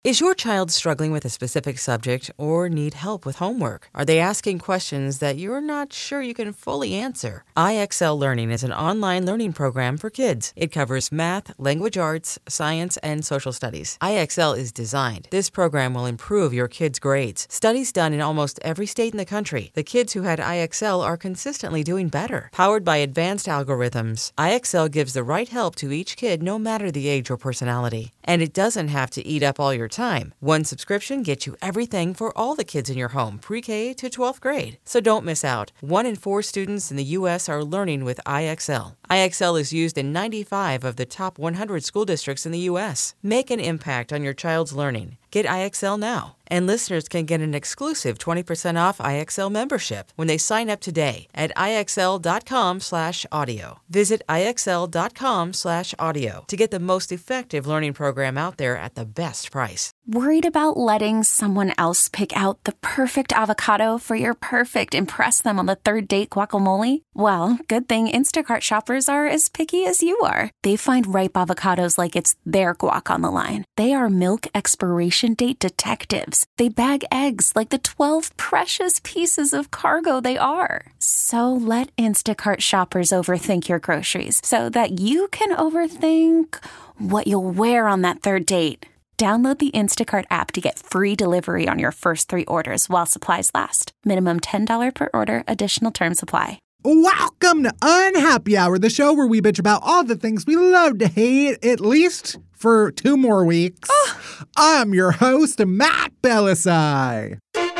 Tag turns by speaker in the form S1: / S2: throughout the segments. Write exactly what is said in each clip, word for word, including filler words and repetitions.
S1: Is your child struggling with a specific subject or need help with homework? Are they asking questions that you're not sure you can fully answer? I X L Learning is an online learning program for kids. It covers math, language arts, science, and social studies. I X L is designed. This program will improve your kids' grades. Studies done in almost every state in the country. The kids who had I X L are consistently doing better. Powered by advanced algorithms, I X L gives the right help to each kid no matter the age or personality. And it doesn't have to eat up all your time. One subscription gets you everything for all the kids in your home, pre-K to twelfth grade. So don't miss out. One in four students in the U S are learning with I X L. I X L is used in ninety-five of the top one hundred school districts in the U S. Make an impact on your child's learning. Get I X L now. And listeners can get an exclusive twenty percent off I X L membership when they sign up today at IXL.com slash audio. Visit IXL.com slash audio to get the most effective learning program out there at the best price.
S2: Worried about letting someone else pick out the perfect avocado for your perfect impress them on the third date guacamole? Well, good thing Instacart shoppers are as picky as you are. They find ripe avocados like it's their guac on the line. They are milk expiration date detectives. They bag eggs like the twelve precious pieces of cargo they are. So let Instacart shoppers overthink your groceries so that you can overthink what you'll wear on that third date. Download the Instacart app to get free delivery on your first three orders while supplies last. Minimum ten dollars per order. Additional terms apply.
S3: Welcome to Unhappy Hour, the show where we bitch about all the things we love to hate, at least for two more weeks. Oh. I'm your host, Matt Bellassai.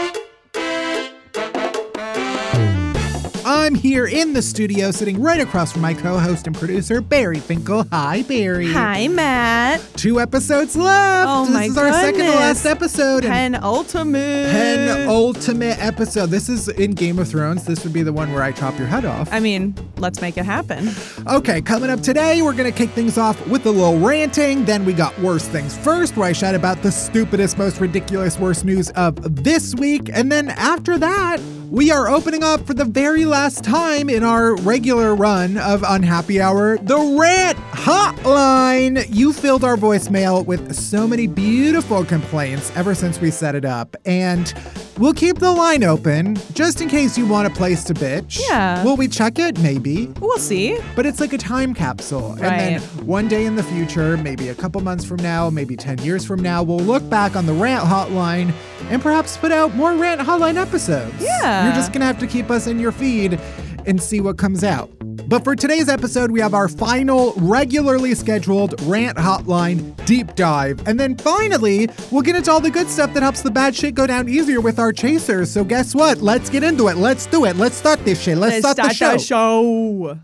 S3: I'm here in the studio, sitting right across from my co-host and producer, Barry Finkel. Hi, Barry.
S4: Hi, Matt.
S3: Two episodes left.
S4: Oh,
S3: this
S4: my
S3: is
S4: goodness.
S3: our second to last episode.
S4: Penultimate.
S3: Penultimate episode. This is in Game of Thrones. This would be the one where I chop your head off.
S4: I mean, let's make it happen.
S3: Okay, coming up today, we're going to kick things off with a little ranting. Then we got Worst Things First, where I shout about the stupidest, most ridiculous, worst news of this week. And then after that, we are opening up for the very last time in our regular run of Unhappy Hour, the Rant Hotline. You filled our voicemail with so many beautiful complaints ever since we set it up. And we'll keep the line open just in case you want a place to bitch.
S4: Yeah.
S3: Will we check it? Maybe.
S4: We'll see.
S3: But it's like a time capsule.
S4: Right.
S3: And then one day in the future, maybe a couple months from now, maybe ten years from now, we'll look back on the Rant Hotline and perhaps put out more Rant Hotline episodes.
S4: Yeah.
S3: You're just going to have to keep us in your feed and see what comes out. But for today's episode, we have our final regularly scheduled Rant Hotline deep dive. And then finally, we'll get into all the good stuff that helps the bad shit go down easier with our chasers. So guess what? Let's get into it. Let's do it. Let's start this shit. Let's,
S4: Let's
S3: start,
S4: start
S3: the show.
S4: the show.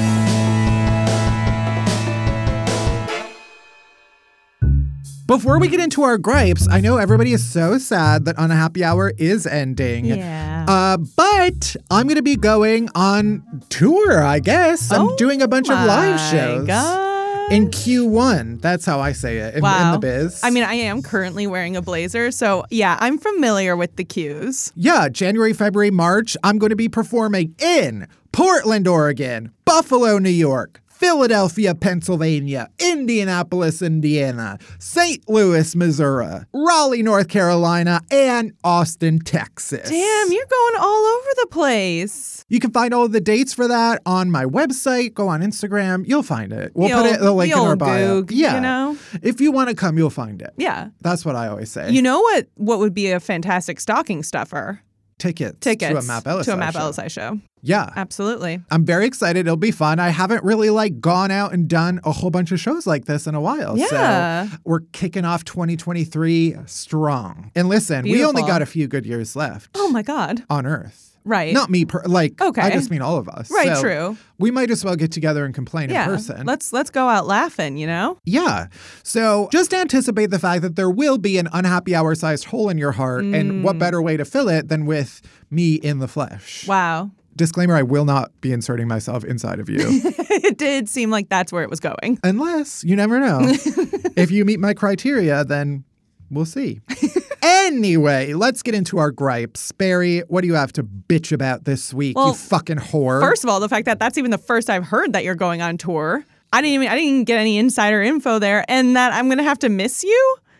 S3: Before we get into our gripes, I know everybody is so sad that Unhappy Hour is ending.
S4: Yeah.
S3: Uh, but I'm going to be going on tour, I guess. I'm
S4: oh
S3: doing a bunch of live shows.
S4: God.
S3: In Q one. That's how I say it in,
S4: Wow.
S3: in the biz.
S4: I mean, I am currently wearing a blazer, so yeah, I'm familiar with the cues.
S3: Yeah, January, February, March, I'm going to be performing in Portland, Oregon, Buffalo, New York, Philadelphia, Pennsylvania, Indianapolis, Indiana, Saint Louis, Missouri, Raleigh, North Carolina, and Austin, Texas.
S4: Damn, you're going all over the place.
S3: You can find all of the dates for that on my website. Go on Instagram. You'll find it. We'll
S4: The
S3: put
S4: old-
S3: it the link
S4: the
S3: in our
S4: old
S3: bio.
S4: Goog,
S3: yeah.
S4: you know?
S3: If you want to come, you'll find it.
S4: Yeah.
S3: That's what I always say.
S4: You know what? What would be a fantastic stocking stuffer?
S3: Tickets,
S4: Tickets
S3: to a Matt Bellassai
S4: to a Matt
S3: show.
S4: Bellassai show.
S3: Yeah.
S4: Absolutely.
S3: I'm very excited. It'll be fun. I haven't really like gone out and done a whole bunch of shows like this in a while.
S4: Yeah.
S3: So we're kicking off twenty twenty-three strong. And listen,
S4: Beautiful.
S3: we only got a few good years left.
S4: Oh my God.
S3: On Earth.
S4: Right.
S3: Not me, per- like,
S4: Okay.
S3: I just mean all of us.
S4: Right,
S3: So
S4: true.
S3: We might as well get together and complain
S4: Yeah.
S3: in person.
S4: Let's let's go out laughing, you know?
S3: Yeah. So just anticipate the fact that there will be an Unhappy Hour sized hole in your heart.
S4: Mm.
S3: And what better way to fill it than with me in the flesh?
S4: Wow.
S3: Disclaimer, I will not be inserting myself inside of you.
S4: It did seem like that's where it was going.
S3: Unless, you never know. If you meet my criteria, then we'll see. Anyway, let's get into our gripes. Barry, what do you have to bitch about this week,
S4: Well,
S3: you fucking whore?
S4: First of all, the fact that that's even the first I've heard that you're going on tour. I didn't even I didn't get any insider info there, and that I'm gonna have to miss you.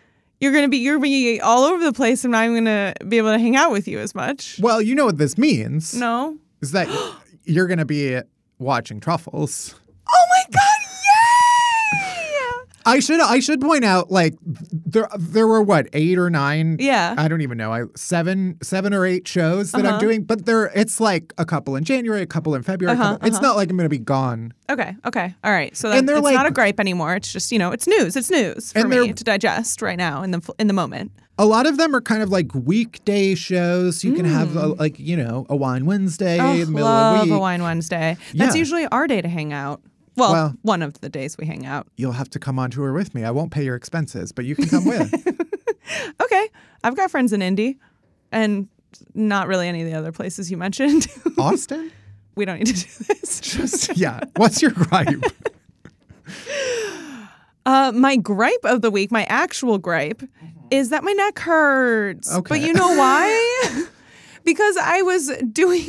S4: you're gonna be you're gonna be all over the place. I'm not even gonna be able to hang out with you as much.
S3: Well, you know what this means.
S4: No.
S3: Is that you're going to be watching Truffles.
S4: Oh my God! Yay!
S3: I should I should point out, like, there there were what eight or nine?
S4: Yeah.
S3: I don't even know. I seven seven or eight shows that
S4: Uh-huh.
S3: I'm doing, but there it's like a couple in January, a couple in February. a
S4: Uh-huh,
S3: couple, It's
S4: uh-huh.
S3: not like I'm going to be gone.
S4: Okay. Okay. All right. So
S3: And
S4: that,
S3: they're
S4: it's
S3: like-
S4: not a gripe anymore. It's just you know, it's news. It's news for
S3: And
S4: me
S3: they're-
S4: to digest right now in the in the moment.
S3: A lot of them are kind of like weekday shows. You can have a, like you know a Wine Wednesday
S4: Oh,
S3: in the middle
S4: love
S3: of the week.
S4: a Wine Wednesday. That's
S3: Yeah.
S4: usually our day to hang out. Well,
S3: Well-
S4: one of the days we hang out.
S3: You'll have to come on tour with me. I won't pay your expenses, but you can come with.
S4: Okay. I've got friends in Indy and not really any of the other places you mentioned.
S3: Austin?
S4: We don't need to do this.
S3: Just yeah. What's your gripe?
S4: Uh, my gripe of the week, my actual gripe, is that my neck hurts.
S3: Okay.
S4: But you know why? Because I was doing,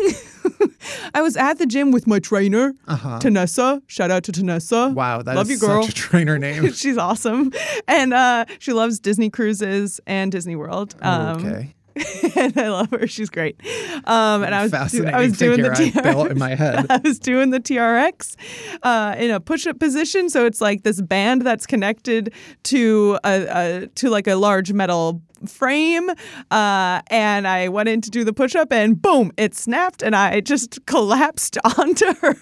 S4: I was at the gym with my trainer,
S3: Uh-huh.
S4: Tanessa. Shout out to Tanessa.
S3: Wow, that is
S4: Love you, girl.
S3: such a trainer name.
S4: She's awesome. And uh, she loves Disney cruises and Disney World. Um,
S3: okay.
S4: and I love her. She's great. Um, and I was, do-
S3: Fascinating
S4: I was doing the
S3: figure
S4: T R
S3: I built in my head.
S4: I was doing the T R X uh, in a push-up position. So it's like this band that's connected to a, a to like a large metal frame. Uh, and I went in to do the push-up, and boom, it snapped, and I just collapsed onto her.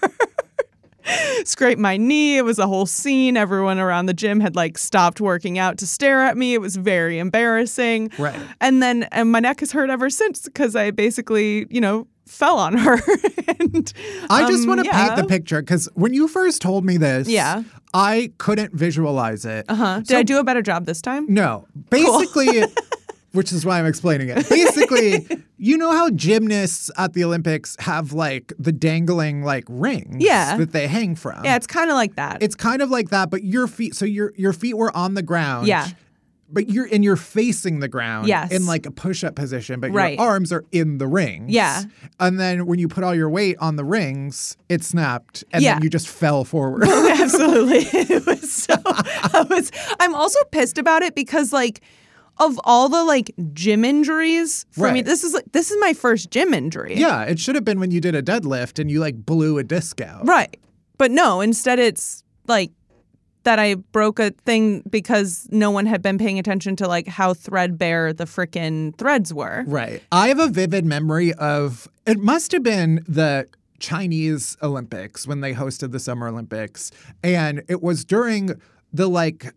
S4: Scraped my knee. It was a whole scene. Everyone around the gym had like stopped working out to stare at me. It was very embarrassing.
S3: Right.
S4: And then and my neck has hurt ever since because I basically, you know, fell on her. and
S3: I just
S4: um,
S3: want to
S4: yeah.
S3: paint the picture because when you first told me this,
S4: Yeah.
S3: I couldn't visualize it.
S4: Uh-huh. Did
S3: So-
S4: I do a better job this time?
S3: No. Basically, which is why I'm explaining it. Basically, you know how gymnasts at the Olympics have like the dangling like rings
S4: Yeah.
S3: that they hang from?
S4: Yeah, it's kind of like that.
S3: It's kind of like that, but your feet, so your your feet were on the ground.
S4: Yeah.
S3: But you're and you're facing the ground
S4: Yes.
S3: in like a push-up position, but
S4: Right.
S3: your arms are in the rings.
S4: Yeah.
S3: And then when you put all your weight on the rings, it snapped and
S4: Yeah.
S3: then you just fell forward.
S4: Absolutely. It was so I was I'm also pissed about it because like of all the like gym injuries for me,
S3: Right.
S4: this is like this is my first gym injury.
S3: Yeah, it should have been when you did a deadlift and you like blew a disc out.
S4: Right. But no, instead it's like that I broke a thing because no one had been paying attention to like how threadbare the frickin' threads were.
S3: Right. I have a vivid memory of it must have been the Chinese Olympics when they hosted the Summer Olympics. And it was during the like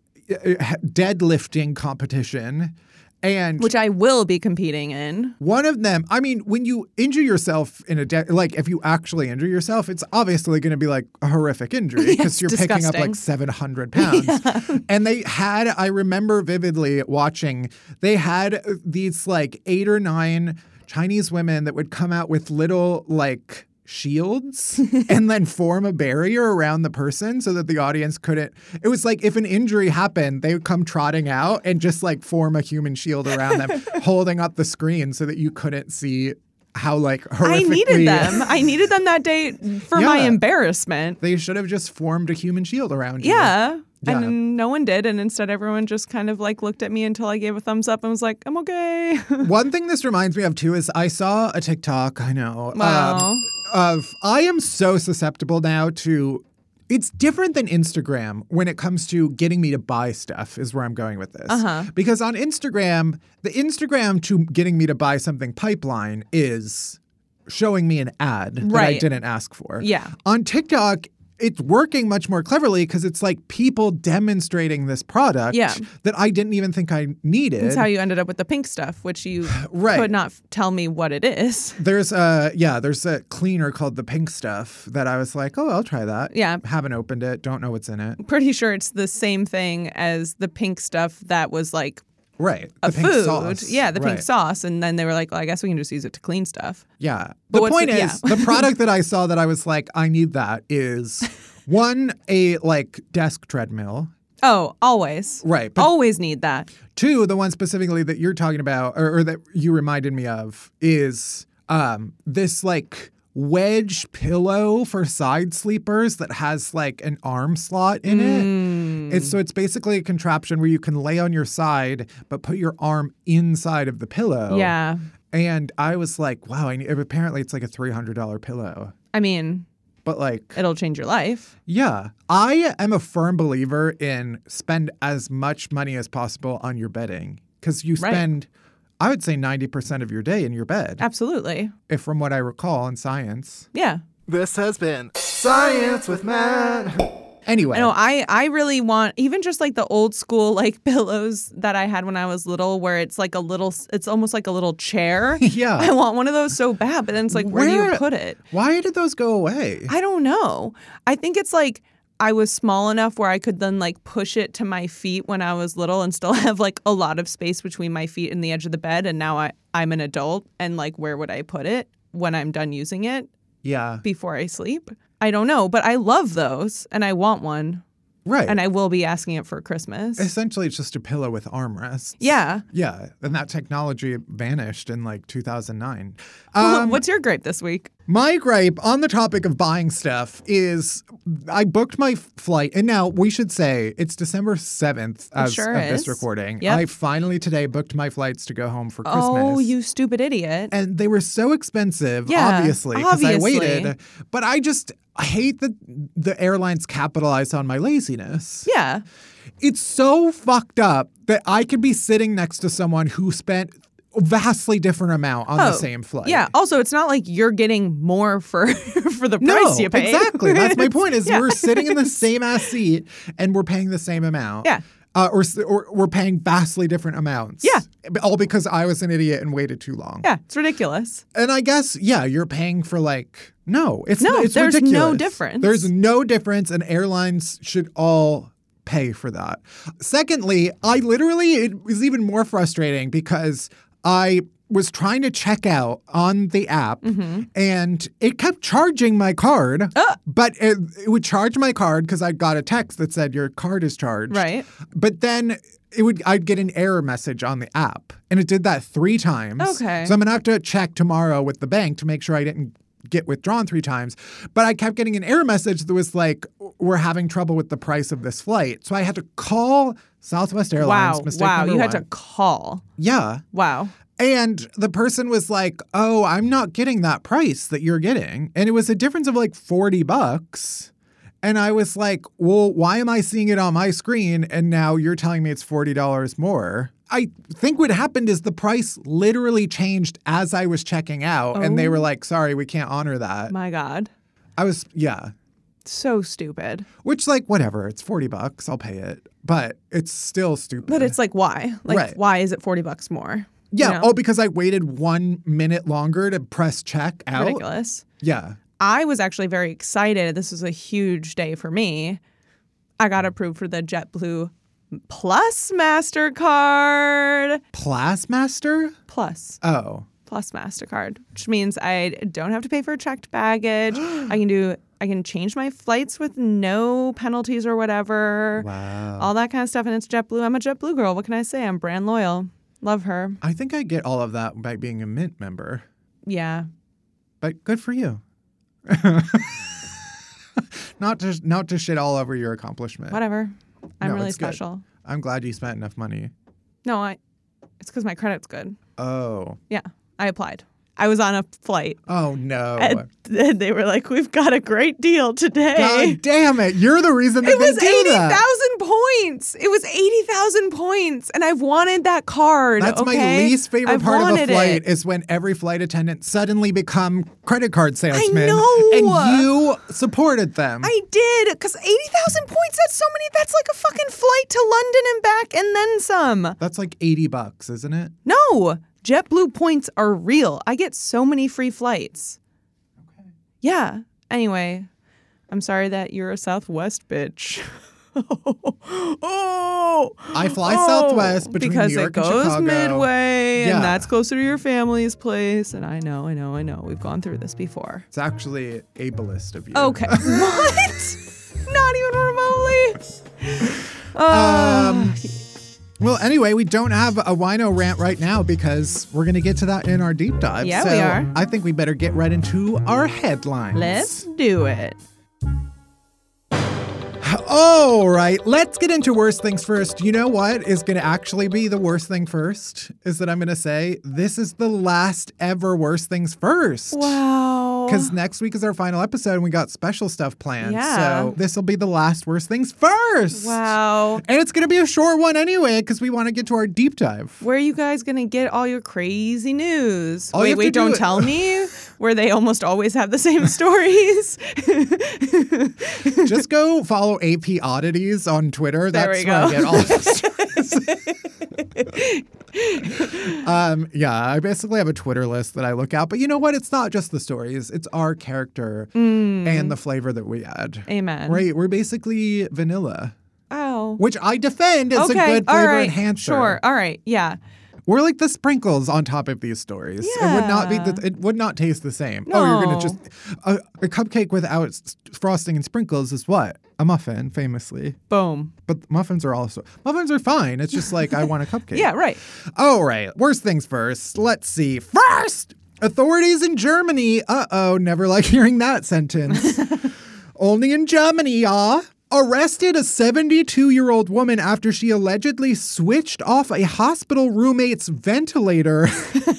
S3: deadlifting competition. And
S4: Which I will be competing in.
S3: one of them, I mean, when you injure yourself in a, de- like if you actually injure yourself, it's obviously going to be like a horrific injury because
S4: Yes,
S3: you're picking up
S4: disgusting.
S3: like seven hundred pounds. And they had, I remember vividly watching, they had these like eight or nine Chinese women that would come out with little like shields and then form a barrier around the person so that the audience couldn't. It was like if an injury happened, they would come trotting out and just like form a human shield around them, holding up the screen so that you couldn't see how like horrifically.
S4: I needed them. I needed them that day for my
S3: Yeah.
S4: embarrassment.
S3: They should have just formed a human shield around you.
S4: Yeah.
S3: Yeah.
S4: And no one did. And instead, everyone just kind of like looked at me until I gave a thumbs up and was like, I'm okay.
S3: One thing this reminds me of too is I saw a TikTok, I know,
S4: Wow.
S3: um, of I am so susceptible now to. It's different than Instagram when it comes to getting me to buy stuff is where I'm going with this.
S4: Uh-huh.
S3: Because on Instagram, the Instagram to getting me to buy something pipeline is showing me an ad that I
S4: Right.
S3: didn't ask for.
S4: Yeah.
S3: On TikTok, it's working much more cleverly because it's like people demonstrating this product
S4: Yeah.
S3: that I didn't even think I needed.
S4: That's how you ended up with the pink stuff, which you
S3: Right.
S4: could not f- tell me what it is.
S3: There's a yeah, there's a cleaner called the Pink Stuff that I was like, oh, I'll try that.
S4: Yeah.
S3: Haven't opened it. Don't know what's in it.
S4: Pretty sure it's the same thing as the pink stuff that was like
S3: Right.
S4: a
S3: the pink
S4: food.
S3: sauce.
S4: Yeah, the pink
S3: Right.
S4: sauce. And then they were like, well, I guess we can just use it to clean stuff.
S3: Yeah.
S4: But
S3: The
S4: what's
S3: point
S4: the-
S3: is,
S4: yeah.
S3: the product that I saw that I was like, I need that is one, a like desk treadmill.
S4: Oh, always.
S3: Right. But
S4: Always need that.
S3: two, the one specifically that you're talking about or, or that you reminded me of is um, this like wedge pillow for side sleepers that has like an arm slot in
S4: Mm.
S3: it. It's so it's basically a contraption where you can lay on your side but put your arm inside of the pillow.
S4: Yeah.
S3: And I was like, wow, I need, apparently it's like a three hundred dollars pillow.
S4: I mean,
S3: But like,
S4: it'll change your life.
S3: yeah, I am a firm believer in spend as much money as possible on your bedding because you
S4: Right.
S3: spend, I would say ninety percent of your day in your bed,
S4: Absolutely.
S3: if from what I recall in science.
S4: Yeah.
S5: This has been Science with Matt.
S3: Anyway,
S4: I know I, I really want even just like the old school like pillows that I had when I was little where it's like a little it's almost like a little chair.
S3: Yeah.
S4: I want one of those so bad, but then it's like where, do you
S3: Where-
S4: put it?
S3: why did those go away?
S4: I don't know. I think it's like I was small enough where I could then like push it to my feet when I was little and still have like a lot of space between my feet and the edge of the bed. And now I, I'm an adult and like where would I put it when I'm done using it
S3: Yeah,
S4: before I sleep? I don't know, but I love those and I want one
S3: right.
S4: and I will be asking it for Christmas.
S3: Essentially, it's just a pillow with armrests.
S4: Yeah.
S3: Yeah, and that technology vanished in like two thousand nine.
S4: Well,
S3: Um,
S4: what's your gripe this week?
S3: My gripe on the topic of buying stuff is I booked my f- flight, and now we should say it's December seventh as
S4: sure
S3: of this
S4: is.
S3: recording.
S4: Yep.
S3: I finally today booked my flights to go home for Christmas.
S4: Oh, you stupid idiot.
S3: And they were so expensive,
S4: Yeah,
S3: obviously, because I
S4: obviously.
S3: waited. But I just I hate that the airlines capitalize on my laziness.
S4: Yeah.
S3: It's so fucked up that I could be sitting next to someone who spent a vastly different amount on the
S4: Oh,
S3: same flight.
S4: Yeah. Also, it's not like you're getting more for for the price
S3: No,
S4: you pay.
S3: exactly. That's my point. Is
S4: Yeah.
S3: we're sitting in the same ass seat and we're paying the same amount.
S4: Yeah.
S3: Uh, or, s- or we're paying vastly different amounts.
S4: Yeah.
S3: All because I was an idiot and waited too long.
S4: Yeah, it's ridiculous.
S3: And I guess, yeah, you're paying for like, no, it's
S4: No,
S3: it's
S4: there's no
S3: ridiculous.
S4: difference.
S3: There's no difference, and airlines should all pay for that. Secondly, I literally, it was even more frustrating because I was trying to check out on the app
S4: Mm-hmm.
S3: and it kept charging my card,
S4: Ah.
S3: but it, it would charge my card because I got a text that said your card is charged.
S4: Right.
S3: But then it would I'd get an error message on the app, and it did that three times.
S4: Okay.
S3: So I'm gonna have to check tomorrow with the bank to make sure I didn't get withdrawn three times. But I kept getting an error message that was like, we're having trouble with the price of this flight. So I had to call Southwest Airlines.
S4: Wow.
S3: Mistake
S4: Wow.
S3: number
S4: You had
S3: one.
S4: to call.
S3: Yeah.
S4: Wow.
S3: And the person was like, oh, I'm not getting that price that you're getting. And it was a difference of like forty bucks. And I was like, well, why am I seeing it on my screen and now you're telling me it's forty dollars more? I think what happened is the price literally changed as I was checking out. And they
S4: Oh.
S3: were like, sorry, we can't honor that.
S4: My God.
S3: I was, yeah.
S4: So stupid.
S3: Which, like, whatever. It's forty bucks. I'll pay it. But it's still stupid.
S4: But it's like, why? Like,
S3: Right.
S4: why is it forty bucks more?
S3: yeah.
S4: You know?
S3: Oh, because I waited one minute longer to press check out.
S4: Ridiculous.
S3: Yeah.
S4: I was actually very excited. This was a huge day for me. I got approved for the JetBlue Plus MasterCard.
S3: Plasmaster?
S4: Plus.
S3: Oh.
S4: Plus MasterCard, which means I don't have to pay for checked baggage. I can do I can change my flights with no penalties or whatever.
S3: Wow.
S4: All that kind of stuff. And it's JetBlue. I'm a JetBlue girl. What can I say? I'm brand loyal. Love her.
S3: I think I get all of that by being a Mint member.
S4: Yeah.
S3: But good for you. not to not to shit all over your accomplishment.
S4: Whatever. I'm
S3: No,
S4: really
S3: it's good.
S4: special.
S3: I'm glad you spent enough money.
S4: No, I it's because my credit's good.
S3: Oh.
S4: Yeah. I applied. I was on a flight.
S3: Oh no.
S4: And then they were like, "We've got a great deal today."
S3: God damn it. You're the reason that
S4: It
S3: they
S4: was
S3: do
S4: eighty
S3: that.
S4: thousand points. It was eighty thousand points. And I've wanted that card.
S3: That's my
S4: okay?
S3: least favorite
S4: I've
S3: part of a
S4: wanted
S3: flight
S4: it.
S3: is when every flight attendant suddenly become credit card salesmen.
S4: know.
S3: And you supported them.
S4: I did. Because eighty thousand points, that's so many. That's like a fucking flight to London and back and then some.
S3: That's like eighty bucks, isn't it?
S4: No. JetBlue points are real. I get so many free flights. Okay. Yeah. Anyway, I'm sorry that you're a Southwest bitch. oh,
S3: I fly
S4: oh,
S3: Southwest between
S4: because
S3: New York
S4: it
S3: and
S4: goes
S3: Chicago.
S4: midway,
S3: Yeah.
S4: and that's closer to your family's place. And I know, I know, I know. We've gone through this before.
S3: It's actually ableist of you.
S4: Okay. What? Not even remotely. Uh,
S3: Um, Well, anyway, we don't have a wino rant right now because we're going to get to that in our deep dive.
S4: Yeah,
S3: so
S4: we are.
S3: I think we better get right into our headlines.
S4: Let's do it.
S3: All right, let's get into worst things first. You know what is going to actually be the worst thing first? Is that I'm going to say this is the last ever worst things first.
S4: Wow.
S3: Because next week is our final episode and we got special stuff planned.
S4: Yeah.
S3: So this will be the last worst things first.
S4: Wow.
S3: And it's going to be a short one anyway because we want to get to our deep dive.
S4: Where are you guys going to get all your crazy news?
S3: All you
S4: wait,
S3: have to
S4: wait,
S3: do-
S4: don't tell me where they almost always have the same stories.
S3: Just go follow A P Oddities on Twitter.
S4: There
S3: That's
S4: we
S3: where
S4: go.
S3: I get all the stories. um, yeah, I basically have a Twitter list that I look at. But you know what? It's not just the stories. It's our character
S4: Mm.
S3: and the flavor that we add.
S4: Amen.
S3: Right? We're basically vanilla,
S4: Oh.
S3: which I defend as
S4: Okay.
S3: a good
S4: all
S3: flavor
S4: right.
S3: enhancer.
S4: Sure. All right. Yeah.
S3: We're like the sprinkles on top of these stories. It would not be.
S4: Yeah.
S3: The, it would not taste the same. Oh, you're gonna
S4: No.
S3: just a, a cupcake without s- frosting and sprinkles is what? A muffin, famously.
S4: Boom.
S3: But muffins are also muffins are fine. It's just like I want a cupcake.
S4: Yeah. Right.
S3: All right. Worst things first. Let's see. First, authorities in Germany. Uh oh. Never like hearing that sentence. Only in Germany, y'all. Arrested a seventy-two-year-old woman after she allegedly switched off a hospital roommate's ventilator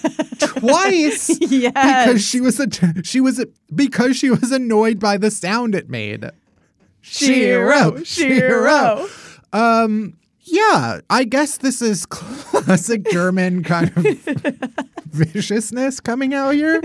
S3: twice
S4: Yes.
S3: because she was a, she was a, because she was annoyed by the sound it made.
S4: Shiro. Shiro.
S3: Um, yeah, I guess this is classic German kind of viciousness coming out here.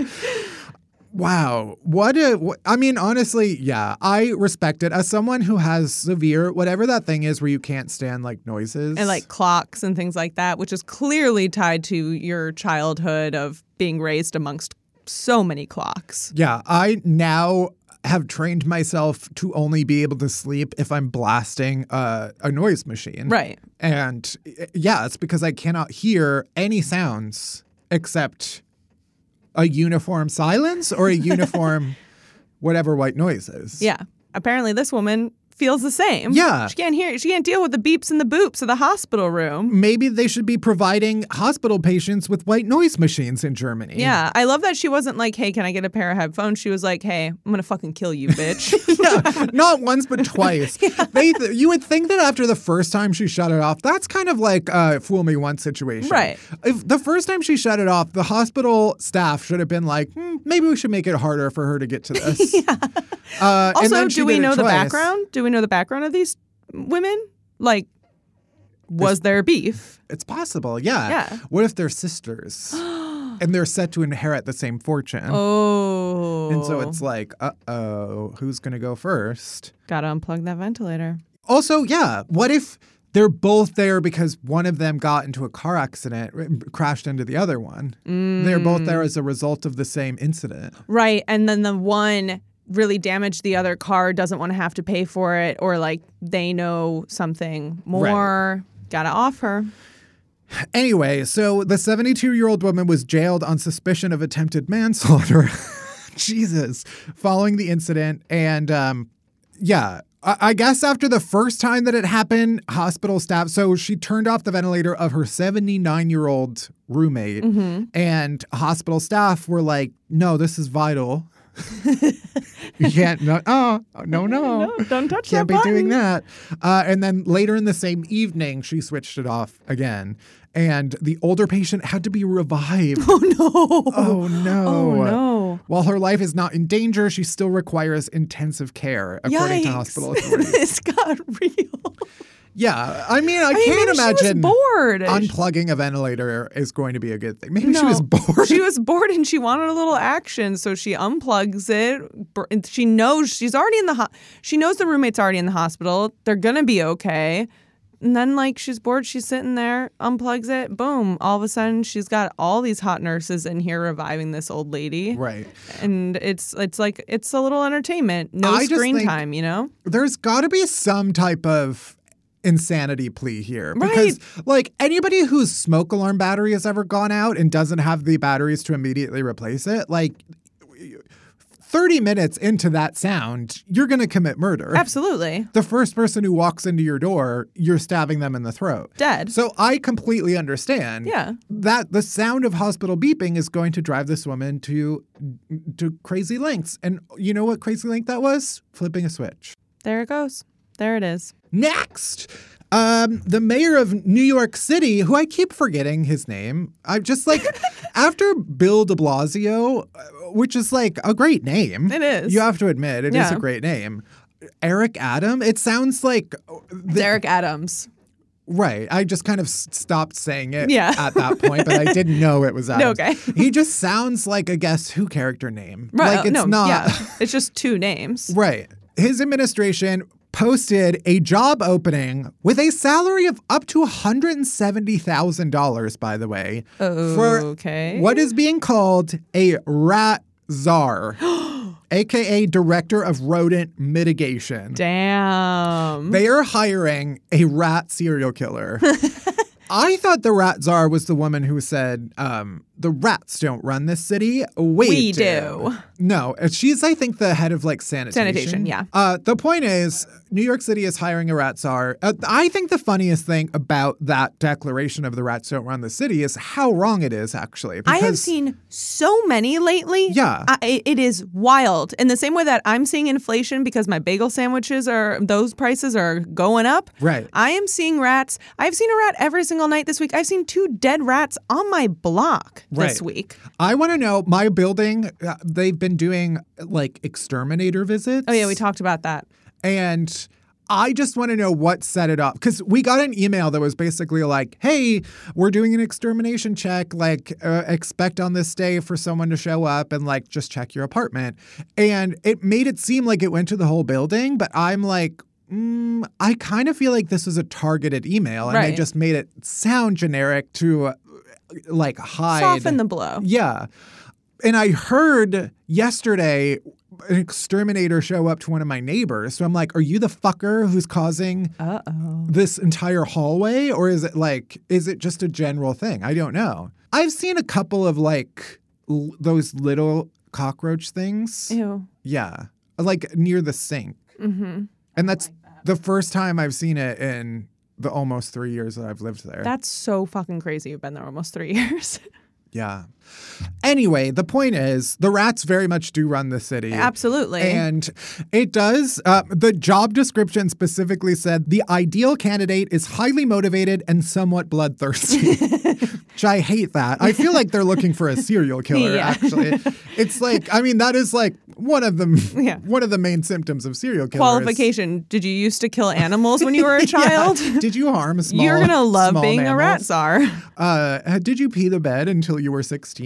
S3: Wow. What a, wh- I mean, honestly, yeah, I respect it. As someone who has severe, whatever that thing is where you can't stand like noises.
S4: And like clocks and things like that, which is clearly tied to your childhood of being raised amongst so many clocks.
S3: Yeah, I now have trained myself to only be able to sleep if I'm blasting uh, a noise machine.
S4: Right.
S3: And uh, yeah, it's because I cannot hear any sounds except a uniform silence or a uniform whatever white noise is.
S4: Yeah. Apparently this woman feels the same.
S3: Yeah.
S4: She can't hear, she can't deal with the beeps and the boops of the hospital room.
S3: Maybe they should be providing hospital patients with white noise machines in Germany.
S4: Yeah. I love that she wasn't like, hey, can I get a pair of headphones? She was like, hey, I'm going to fucking kill you, bitch.
S3: Yeah, not once but twice. They th- you would think that after the first time she shut it off, that's kind of like a fool me once situation.
S4: Right.
S3: If the first time she shut it off, the hospital staff should have been like, hmm, maybe we should make it harder for her to get to this. yeah. Uh, and
S4: Also,
S3: then she
S4: do we
S3: did it
S4: know the
S3: twice.
S4: background? Do we know the background of these women? Like, was there beef?
S3: It's possible, yeah.
S4: Yeah.
S3: What if they're sisters and they're set to inherit the same fortune?
S4: Oh.
S3: And so it's like, uh-oh, who's going to go first?
S4: Gotta unplug that ventilator.
S3: Also, yeah, what if they're both there because one of them got into a car accident, crashed into the other one?
S4: Mm.
S3: They're both there as a result of the same incident.
S4: Right. And then the one really damaged the other car, doesn't want to have to pay for it, or like they know something more. Gotta off her.
S3: Anyway, so the seventy-two-year-old woman was jailed on suspicion of attempted manslaughter. Jesus. Following the incident. And um, yeah, I-, I guess after the first time that it happened, hospital staff, so she turned off the ventilator of her seventy-nine-year-old roommate.
S4: Mm-hmm.
S3: And hospital staff were like, no, this is vital. You can't, no, oh, no, no.
S4: No, don't touch
S3: Can't
S4: that
S3: be
S4: button.
S3: doing that. Uh, and then later in the same evening, she switched it off again. And the older patient had to be revived.
S4: Oh, no.
S3: Oh, no.
S4: Oh, no.
S3: While her life is not in danger, she still requires intensive care, according
S4: Yikes.
S3: to hospital authorities.
S4: This got real.
S3: Yeah, I mean, I,
S4: I mean,
S3: can't
S4: maybe
S3: imagine
S4: she was bored.
S3: unplugging a ventilator is going to be a good thing. Maybe she
S4: No.
S3: was bored.
S4: She was bored and she wanted a little action, so she unplugs it. Br- and She knows she's already in the ho- she knows the roommate's already in the hospital. They're gonna be okay. And then, like, she's bored. She's sitting there, unplugs it. Boom! All of a sudden, she's got all these hot nurses in here reviving this old lady.
S3: Right.
S4: And it's it's like it's a little entertainment. No
S3: I just
S4: screen
S3: think-
S4: time, you know.
S3: There's got to be some type of insanity plea here.
S4: Right.
S3: Because, like, anybody whose smoke alarm battery has ever gone out and doesn't have the batteries to immediately replace it, like, thirty minutes into that sound, you're going to commit murder.
S4: Absolutely.
S3: The first person who walks into your door, you're stabbing them in the throat.
S4: Dead.
S3: So I completely understand
S4: Yeah.
S3: that the sound of hospital beeping is going to drive this woman to to crazy lengths. And you know what crazy length that was? Flipping a switch.
S4: There it goes. There it is.
S3: Next, um, the mayor of New York City, who I keep forgetting his name. I'm just like, after Bill de Blasio, which is like a great name.
S4: It is.
S3: You have to admit, it
S4: Yeah.
S3: is a great name. Eric Adam, it sounds like... The,
S4: Derek Adams.
S3: Right. I just kind of s- stopped saying it
S4: Yeah.
S3: at that point, but I didn't know it was Adam.
S4: Okay.
S3: He just sounds like a Guess Who character name.
S4: Right.
S3: Like it's
S4: no,
S3: not...
S4: Yeah. It's just two names.
S3: Right. His administration posted a job opening with a salary of up to one hundred seventy thousand dollars, by the way,
S4: Okay.
S3: for what is being called a rat czar, a k a director of rodent mitigation.
S4: Damn.
S3: They are hiring a rat serial killer. I thought the rat czar was the woman who said, um, the rats don't run this city. We,
S4: We
S3: do.
S4: do.
S3: No, she's, I think, the head of like sanitation.
S4: Sanitation, yeah.
S3: Uh, the point is, New York City is hiring a rat czar. Uh, I think the funniest thing about that declaration of the rats don't run the city is how wrong it is, actually.
S4: I have
S3: because-
S4: seen so many lately.
S3: Yeah.
S4: I, it is wild. In the same way that I'm seeing inflation because my bagel sandwiches are, those prices are going up.
S3: Right.
S4: I am seeing rats. I've seen a rat every single night this week. I've seen two dead rats on my block this
S3: Right.
S4: week.
S3: I want to know, my building, uh, they've been doing like exterminator visits.
S4: Oh, yeah, we talked about that.
S3: And I just want to know what set it up. Because we got an email that was basically like, hey, we're doing an extermination check. Like, uh, expect on this day for someone to show up and like just check your apartment. And it made it seem like it went to the whole building. But I'm like, mm, I kind of feel like this was a targeted email. And they
S4: Right.
S3: just made it sound generic to uh, like hide.
S4: Soften the blow.
S3: Yeah. And I heard yesterday an exterminator show up to one of my neighbors. So I'm like, are you the fucker who's causing
S4: Uh-oh.
S3: this entire hallway? Or is it like, is it just a general thing? I don't know. I've seen a couple of like l- those little cockroach things.
S4: Ew.
S3: Yeah. Like near the sink.
S4: Mm-hmm.
S3: And that's the first time I've seen it in the almost three years that I've lived there.
S4: That's so fucking crazy. You've been there almost three years.
S3: Yeah. Anyway, the point is the rats very much do run the city.
S4: Absolutely.
S3: And it does. Uh, the job description specifically said the ideal candidate is highly motivated and somewhat bloodthirsty, which I hate that. I feel like they're looking for a serial killer,
S4: Yeah.
S3: actually. It's like, I mean, that is like one of the,
S4: Yeah.
S3: one of the main symptoms of serial killers.
S4: Qualification. Did you used to kill animals when you were a child?
S3: Yeah. Did you harm small
S4: You're going to love
S3: small
S4: being a rat
S3: mammals?
S4: czar.
S3: Uh, did you pee the bed until you were sixteen?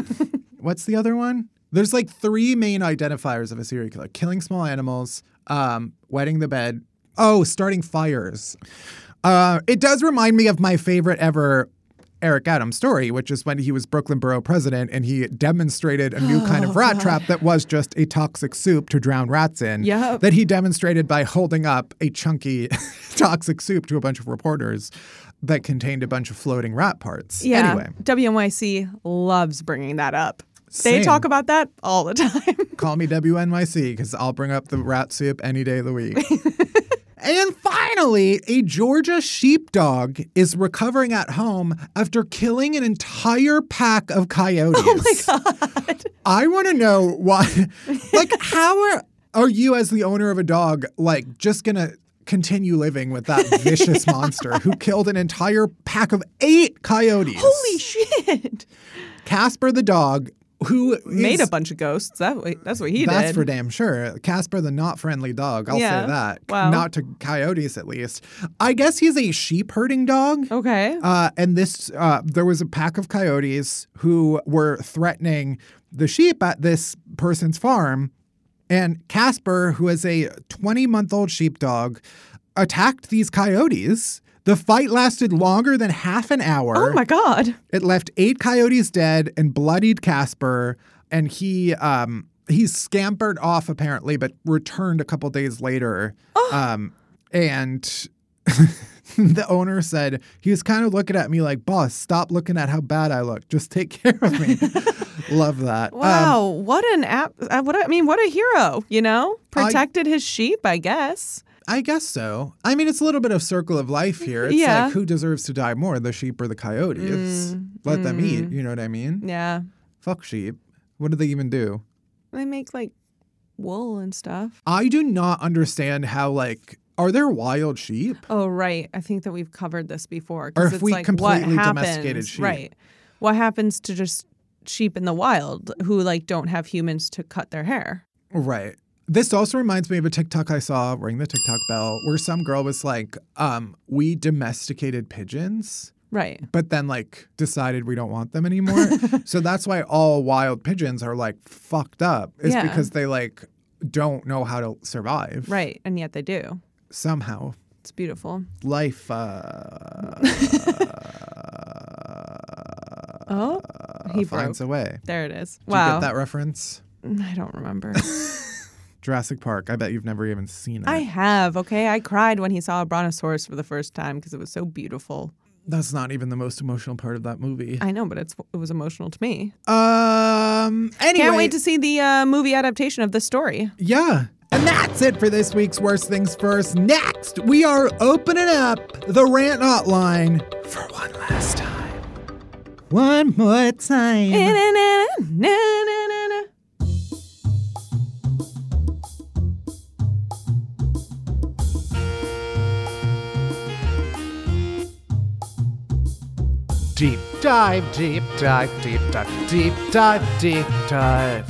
S3: What's the other one? There's like three main identifiers of a serial killer: killing small animals, um, wetting the bed, oh, starting fires. Uh, it does remind me of my favorite ever Eric Adams story, which is when he was Brooklyn Borough president and he demonstrated a new kind of rat trap that was just a toxic soup to drown rats in.
S4: Yep.
S3: That he demonstrated by holding up a chunky toxic soup to a bunch of reporters that contained a bunch of floating rat parts.
S4: Yeah.
S3: Anyway,
S4: W N Y C loves bringing that up.
S3: Same.
S4: They talk about that all the time.
S3: call me W N Y C because I'll bring up the rat soup any day of the week. And finally, a Georgia sheepdog is recovering at home after killing an entire pack of coyotes.
S4: Oh my God.
S3: I want to know why. Like, how are, are you, as the owner of a dog, like, just going to continue living with that vicious yeah. monster who killed an entire pack of eight coyotes?
S4: Holy shit.
S3: Casper the dog, who
S4: made
S3: is,
S4: a bunch of ghosts. That that's what he
S3: that's
S4: did.
S3: That's for damn sure. Casper the not friendly dog. I'll
S4: yeah.
S3: say that.
S4: Wow.
S3: Not to coyotes, at least. I guess he's a sheep herding dog.
S4: Okay.
S3: Uh, and this, uh, there was a pack of coyotes who were threatening the sheep at this person's farm. And Casper, who is a twenty-month-old sheepdog, attacked these coyotes. The fight lasted longer than half an hour.
S4: Oh, my God.
S3: It left eight coyotes dead and bloodied Casper. And he um, he scampered off, apparently, but returned a couple days later.
S4: Oh.
S3: Um, and The owner said he was kind of looking at me like, boss, stop looking at how bad I look. Just take care of me. Love that.
S4: Wow.
S3: Um,
S4: what an app. Uh, what I mean, what a hero, you know? Protected I, his sheep, I guess.
S3: I guess so. I mean, it's a little bit of circle of life here. It's
S4: yeah.
S3: like, who deserves to die more, the sheep or the coyote? It's
S4: Mm,
S3: let
S4: mm.
S3: them eat. You know what I mean?
S4: Yeah.
S3: Fuck sheep. What do they even do?
S4: They make like wool and stuff.
S3: I do not understand how, like, are there wild sheep?
S4: Oh, right. I think that we've covered this before.
S3: Or if
S4: it's
S3: we
S4: like,
S3: completely
S4: what
S3: domesticated
S4: happens,
S3: sheep.
S4: Right. What happens to just sheep in the wild who like don't have humans to cut their hair?
S3: Right. This also reminds me of a TikTok I saw, ring the TikTok bell, where some girl was like, um, we domesticated pigeons.
S4: Right.
S3: But then, like, decided we don't want them anymore. So that's why all wild pigeons are, like, fucked up. Is
S4: Yeah.
S3: because they, like, don't know how to survive.
S4: Right. And yet they do.
S3: Somehow.
S4: It's beautiful.
S3: Life, uh...
S4: Oh, he
S3: finds
S4: broke.
S3: a way.
S4: There it is.
S3: Did you
S4: Wow.
S3: get that reference?
S4: I don't remember.
S3: Jurassic Park. I bet you've never even seen it.
S4: I have, okay? I cried when he saw a brontosaurus for the first time because it was so beautiful.
S3: That's not even the most emotional part of that movie.
S4: I know, but it's it was emotional to me.
S3: Um. Anyway.
S4: Can't wait to see the uh, movie adaptation of this story.
S3: Yeah. And that's it for this week's Worst Things First. Next, we are opening up the rant hotline for one last time. One more time.
S5: Deep dive, deep dive, deep dive, deep dive, deep dive.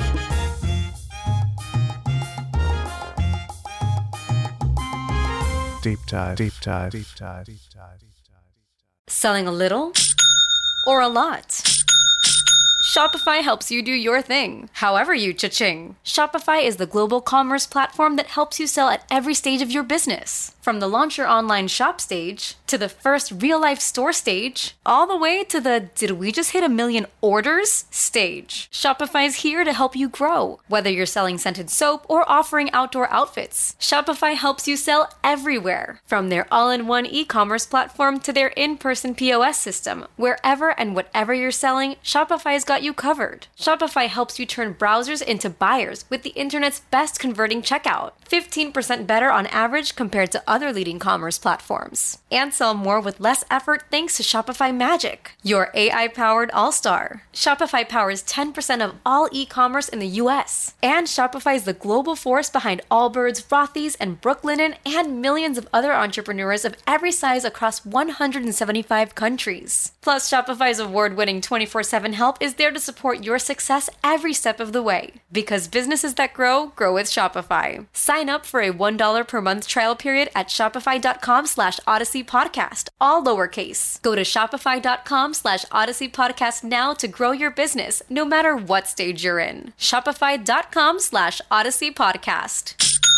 S5: Deep dive, deep dive, deep dive, deep dive, deep dive.
S6: Selling a little or a lot? Shopify helps you do your thing, however you cha-ching. Shopify is the global commerce platform that helps you sell at every stage of your business. From the launch your online shop stage, to the first real-life store stage, all the way to the did we just hit a million orders stage. Shopify is here to help you grow. Whether you're selling scented soap or offering outdoor outfits, Shopify helps you sell everywhere. From their all-in-one e-commerce platform to their in-person P O S system, wherever and whatever you're selling, Shopify's got you covered. Shopify helps you turn browsers into buyers with the internet's best converting checkout. fifteen percent better on average compared to other leading commerce platforms. And sell more with less effort thanks to Shopify Magic, your A I-powered all-star. Shopify powers ten percent of all e-commerce in the U S. And Shopify is the global force behind Allbirds, Rothy's, and Brooklinen, and millions of other entrepreneurs of every size across one hundred seventy-five countries. Plus, Shopify's award-winning twenty-four seven help is there to support your success every step of the way. Because businesses that grow, grow with Shopify. Sign up for a one dollar per month trial period at shopify.com slash Odyssey Podcast, all lowercase. Go to shopify.com slash Odyssey Podcast now to grow your business, no matter what stage you're in. Shopify.com slash Odyssey Podcast.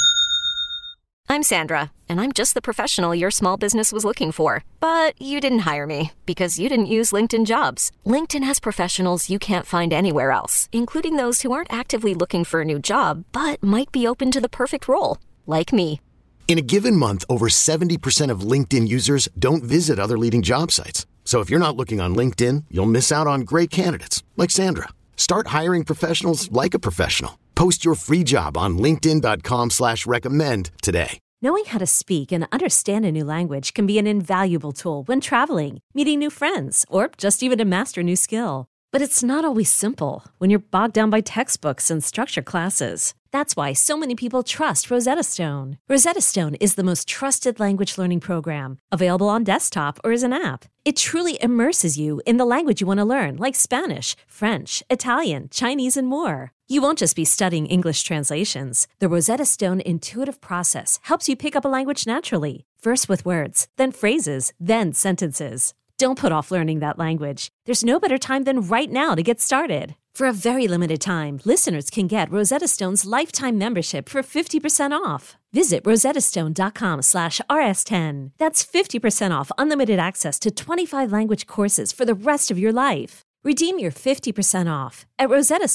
S7: I'm Sandra, and I'm just the professional your small business was looking for. But you didn't hire me because you didn't use LinkedIn Jobs. LinkedIn has professionals you can't find anywhere else, including those who aren't actively looking for a new job, but might be open to the perfect role, like me.
S8: In a given month, over seventy percent of LinkedIn users don't visit other leading job sites. So if you're not looking on LinkedIn, you'll miss out on great candidates like Sandra. Start hiring professionals like a professional. Post your free job on linkedin.com slash recommend today.
S9: Knowing how to speak and understand a new language can be an invaluable tool when traveling, meeting new friends, or just even to master a new skill. But it's not always simple when you're bogged down by textbooks and structured classes. That's why so many people trust Rosetta Stone. Rosetta Stone is the most trusted language learning program, available on desktop or as an app. It truly immerses you in the language you want to learn, like Spanish, French, Italian, Chinese, and more. You won't just be studying English translations. The Rosetta Stone intuitive process helps you pick up a language naturally, first with words, then phrases, then sentences. Don't put off learning that language. There's no better time than right now to get started. For a very limited time, listeners can get Rosetta Stone's lifetime membership for fifty percent off. Visit rosettastone.com slash rs10. That's fifty percent off unlimited access to twenty-five language courses for the rest of your life. Redeem your fifty percent off at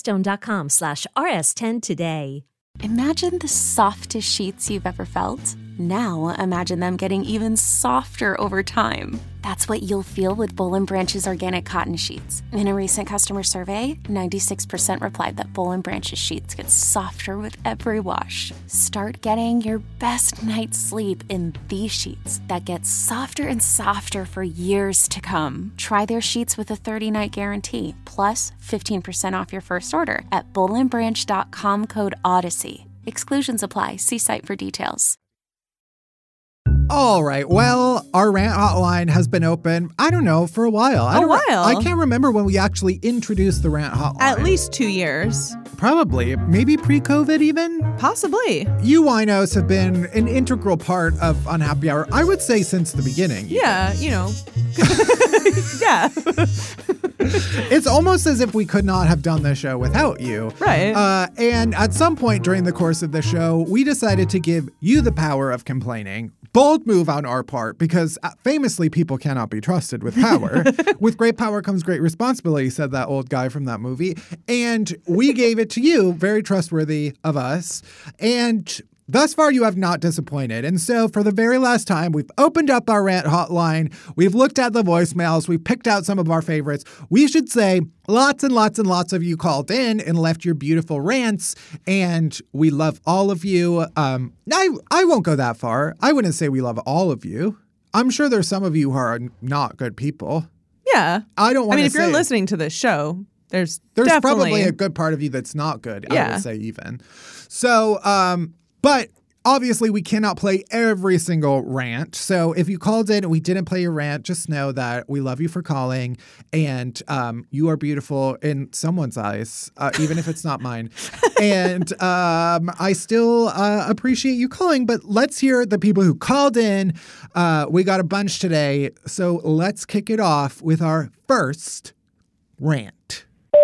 S9: rosettastone.com slash rs10 today.
S2: Imagine the softest sheets you've ever felt. Now imagine them getting even softer over time. That's what you'll feel with Boll and Branch's organic cotton sheets. In a recent customer survey, ninety-six percent replied that Boll and Branch's sheets get softer with every wash. Start getting your best night's sleep in these sheets that get softer and softer for years to come. Try their sheets with a thirty-night guarantee, plus fifteen percent off your first order at boll and branch dot com code Odyssey. Exclusions apply. See site for details.
S3: All right. Well, our rant hotline has been open, I don't know, for a while. I
S4: A
S3: don't,
S4: while?
S3: I can't remember when we actually introduced the rant hotline.
S4: At least two years.
S3: Probably. Maybe pre-COVID even?
S4: Possibly.
S3: You winos have been an integral part of Unhappy Hour, I would say, since the beginning.
S4: Yeah, you know. Yeah.
S3: It's almost as if we could not have done this show without you.
S4: Right.
S3: Uh, and at some point during the course of the show, we decided to give you the power of complaining. Bold move on our part, because famously people cannot be trusted with power. With great power comes great responsibility, said that old guy from that movie. And we gave it to you, very trustworthy of us. And thus far, you have not disappointed. And so for the very last time, we've opened up our rant hotline. We've looked at the voicemails. We've picked out some of our favorites. We should say lots and lots and lots of you called in and left your beautiful rants. And we love all of you. Um, I, I won't go that far. I wouldn't say we love all of you. I'm sure there's some of you who are not good people.
S4: Yeah.
S3: I don't want to
S4: I mean, if
S3: say,
S4: you're listening to this show, there's
S3: There's
S4: definitely...
S3: probably a good part of you that's not good, I
S4: Yeah.
S3: would say even. So, um... But obviously, we cannot play every single rant. So if you called in and we didn't play your rant, just know that we love you for calling. And um, you are beautiful in someone's eyes, uh, even if it's not mine. And um, I still uh, appreciate you calling. But let's hear the people who called in. Uh, we got a bunch today. So let's kick it off with our first rant.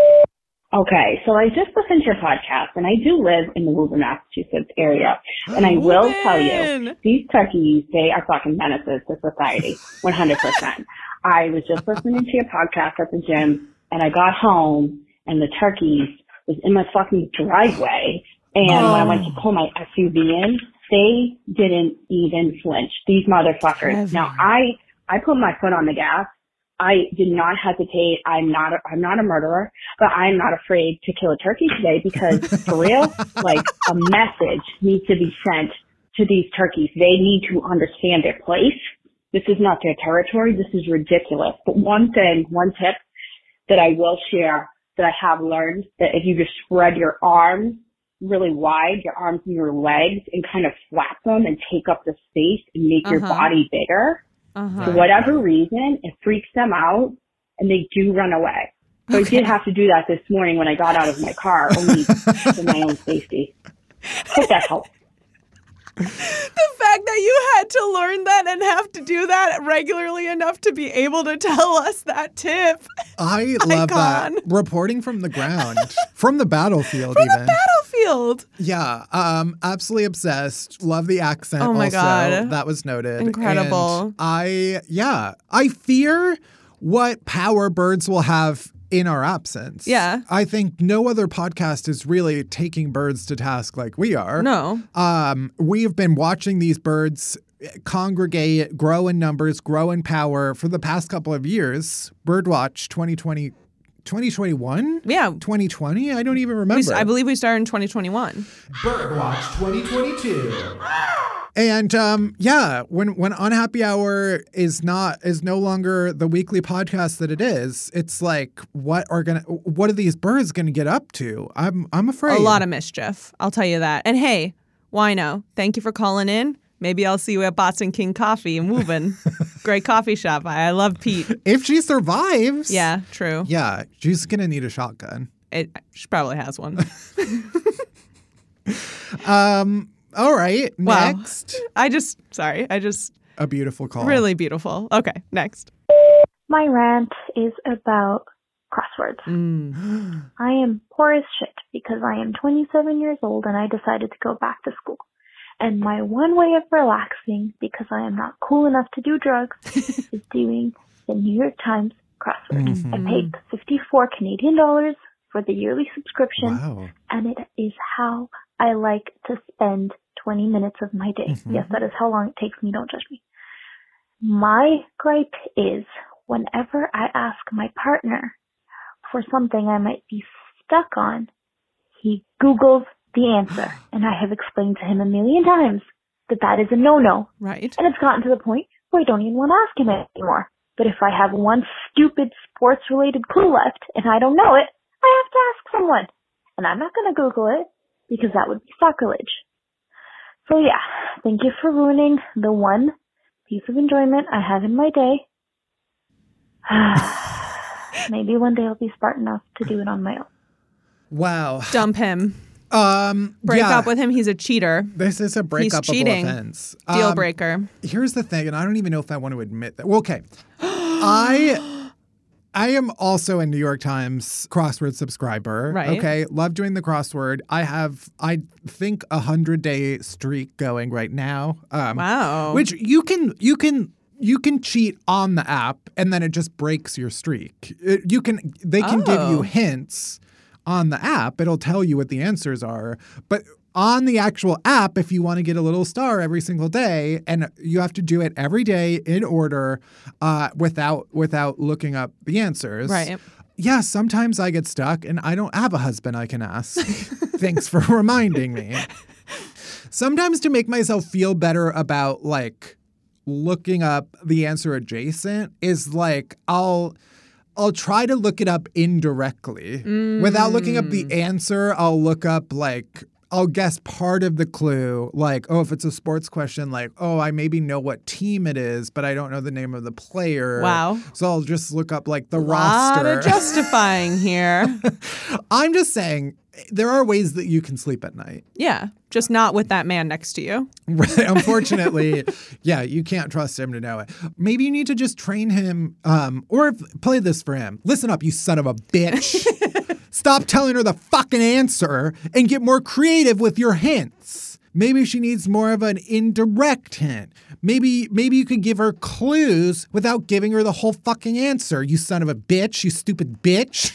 S10: Okay, so I just listened to your podcast, and I do live in the Woburn, Massachusetts area. And I will tell you, these turkeys, they are fucking menaces to society, one hundred percent. I was just listening to your podcast at the gym, and I got home, and the turkeys was in my fucking driveway. And oh. when I went to pull my S U V in, they didn't even flinch. These motherfuckers. Heavy. Now, I, I put my foot on the gas. I did not hesitate. I'm not a, I'm not a murderer, but I'm not afraid to kill a turkey today because, for real, like, a message needs to be sent to these turkeys. They need to understand their place. This is not their territory. This is ridiculous. But one thing, one tip that I will share that I have learned, that if you just spread your arms really wide, your arms and your legs, and kind of flap them and take up the space and make uh-huh. your body bigger, Uh-huh. for whatever reason, it freaks them out, and they do run away. So okay. I did have to do that this morning when I got out of my car, only for my own safety. Hope that helps.
S4: The fact that you had to learn that and have to do that regularly enough to be able to tell us that tip.
S3: I love Icon. that. Reporting from the ground, from the battlefield
S4: from
S3: even.
S4: the battlefield.
S3: Yeah, um, absolutely obsessed. Love the accent
S4: oh my
S3: also.
S4: God.
S3: That was noted.
S4: Incredible.
S3: And I, yeah, I fear what power birds will have in our absence.
S4: Yeah.
S3: I think no other podcast is really taking birds to task like we are.
S4: No.
S3: Um, we've been watching these birds congregate, grow in numbers, grow in power for the past couple of years. Birdwatch twenty twenty, twenty twenty-one?
S4: Yeah.
S3: twenty twenty? I don't even remember.
S4: We, I believe we started in twenty twenty-one.
S3: Birdwatch twenty twenty-two. And um, yeah, when when Unhappy Hour is not is no longer the weekly podcast that it is, it's like what are gonna what are these birds gonna get up to? I'm I'm afraid.
S4: A lot of mischief, I'll tell you that. And hey, Wino, thank you for calling in. Maybe I'll see you at Bots and King Coffee in Woburn. Great coffee shop. I, I love Pete.
S3: If she survives.
S4: Yeah, true.
S3: Yeah, she's gonna need a shotgun.
S4: It, she probably has one.
S3: um. All right, next.
S4: Wow. I just, sorry, I just.
S3: A beautiful call.
S4: Really beautiful. Okay, next.
S11: My rant is about crosswords.
S4: Mm.
S11: I am poor as shit because I am twenty-seven years old and I decided to go back to school. And my one way of relaxing, because I am not cool enough to do drugs, is doing the New York Times crossword.
S3: Mm-hmm.
S11: I paid fifty-four Canadian dollars for the yearly subscription,
S3: wow.
S11: and it is how I like to spend twenty minutes of my day.
S3: Mm-hmm.
S11: Yes, that is how long it takes me. Don't judge me. My gripe is whenever I ask my partner for something I might be stuck on, he Googles the answer. And I have explained to him a million times that that is a no-no.
S4: Right.
S11: And it's gotten to the point where I don't even want to ask him anymore. But if I have one stupid sports-related clue left and I don't know it, I have to ask someone. And I'm not going to Google it because that would be sacrilege. So yeah, thank you for ruining the one piece of enjoyment I have in my day. Maybe one day I'll be smart enough to do it on my own.
S3: Wow.
S4: Dump him.
S3: Um,
S4: Break
S3: yeah.
S4: up with him. He's a cheater.
S3: This is a breakupable
S4: He's cheating.
S3: offense.
S4: Deal
S3: Um,
S4: breaker.
S3: Here's the thing, and I don't even know if I want to admit that. Well, okay. I I am also a New York Times crossword subscriber.
S4: Right.
S3: Okay. Love doing the crossword. I have, I think, a hundred day streak going right now. Um,
S4: Wow.
S3: Which you can, you can, you can cheat on the app and then it just breaks your streak. It, you can, they can give you
S4: Oh.
S3: hints on the app. It'll tell you what the answers are. But on the actual app, if you want to get a little star every single day, and you have to do it every day in order uh, without without looking up the answers.
S4: Right.
S3: Yeah, sometimes I get stuck and I don't have a husband I can ask. Thanks for reminding me. Sometimes to make myself feel better about like looking up the answer adjacent is like I'll I'll try to look it up indirectly.
S4: Mm.
S3: Without looking up the answer, I'll look up like I'll guess part of the clue, like, oh, if it's a sports question, like, oh, I maybe know what team it is, but I don't know the name of the player.
S4: Wow.
S3: So I'll just look up, like, the
S4: Lot
S3: roster.
S4: of justifying here.
S3: I'm just saying there are ways that you can sleep at night.
S4: Yeah, just not with that man next to you.
S3: Right. Unfortunately, yeah, you can't trust him to know it. Maybe you need to just train him um, or play this for him. Listen up, you son of a bitch. Stop telling her the fucking answer and get more creative with your hints. Maybe she needs more of an indirect hint. Maybe maybe you could give her clues without giving her the whole fucking answer. You son of a bitch, you stupid bitch.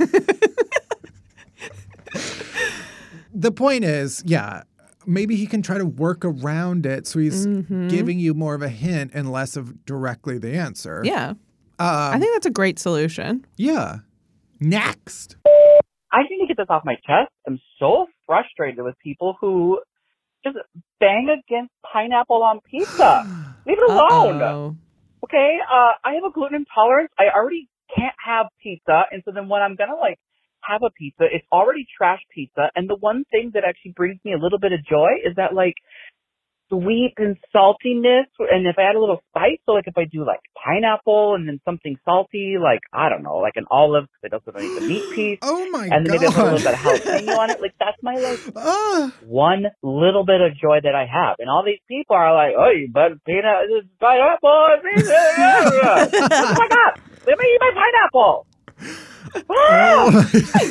S3: The point is, yeah, maybe he can try to work around it so he's
S4: Mm-hmm.
S3: giving you more of a hint and less of directly the answer.
S4: Yeah.
S3: Um,
S4: I think that's a great solution.
S3: Yeah. Next.
S12: I need to get this off my chest. I'm so frustrated with people who just bang against pineapple on pizza. Leave it alone.
S4: Uh-oh.
S12: Okay, uh, I have a gluten intolerance. I already can't have pizza. And so then when I'm going to like have a pizza, it's already trash pizza. And the one thing that actually brings me a little bit of joy is that like sweet and saltiness. And if I add a little spice, so like if I do like pineapple and then something salty, like, I don't know, like an olive, because I also don't eat the meat piece.
S3: Oh my
S12: and then
S3: God.
S12: maybe I put a little bit of jalapeno on it. Like that's my like
S3: Uh,
S12: one little bit of joy that I have. And all these people are like, oh, you but peanut, this is pineapple. What the fuck up? Let me eat my pineapple. Ah!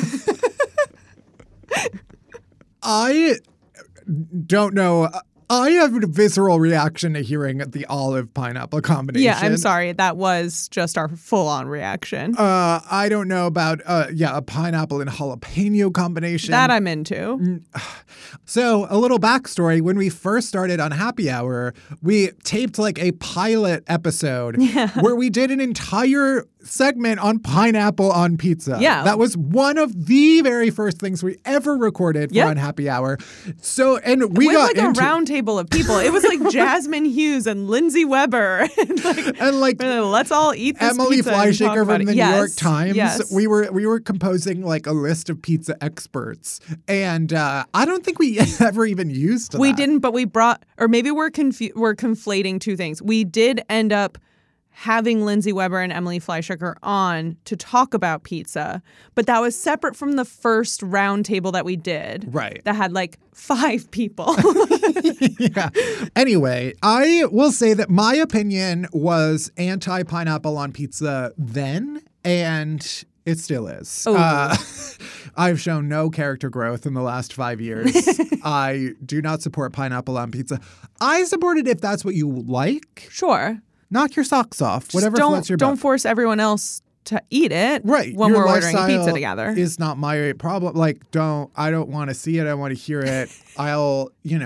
S3: I don't know. I have a visceral reaction to hearing the olive pineapple combination.
S4: Yeah, I'm sorry. That was just our full-on reaction.
S3: Uh, I don't know about, uh, yeah, a pineapple and jalapeno combination.
S4: That I'm into.
S3: So, a little backstory. When we first started on Happy Hour, we taped like a pilot episode
S4: Yeah.
S3: where we did an entire segment on pineapple on pizza.
S4: Yeah.
S3: That was one of the very first things we ever recorded for
S4: Yep.
S3: on Happy Hour. So, and we
S4: With
S3: got
S4: like
S3: into
S4: a round table of people. It was like Jasmine Hughes and Lindsay Weber. and like,
S3: and like
S4: let's all eat this
S3: Emily
S4: pizza and talk
S3: Fleischaker
S4: about
S3: from
S4: it.
S3: the
S4: Yes.
S3: New York Times.
S4: Yes.
S3: We were we were composing like a list of pizza experts, and uh, I don't think we ever even used
S4: We
S3: that.
S4: didn't, but we brought, or maybe we're confu- we're conflating two things. We did end up having Lindsay Weber and Emily Fleischaker on to talk about pizza, but that was separate from the first round table that we did.
S3: Right.
S4: That had like five people.
S3: Yeah. Anyway, I will say that my opinion was anti-pineapple on pizza then, and it still is.
S4: Oh.
S3: Uh, I've shown no character growth in the last five years. I do not support pineapple on pizza. I support it if that's what you like.
S4: Sure.
S3: Knock your socks off.
S4: Just
S3: Whatever
S4: don't,
S3: floats your
S4: Don't
S3: boat.
S4: force everyone else to eat it
S3: Right.
S4: when
S3: Your
S4: we're ordering
S3: lifestyle
S4: pizza together.
S3: is not my problem. Like, don't, I don't want to see it. I want to hear it. I'll, you know,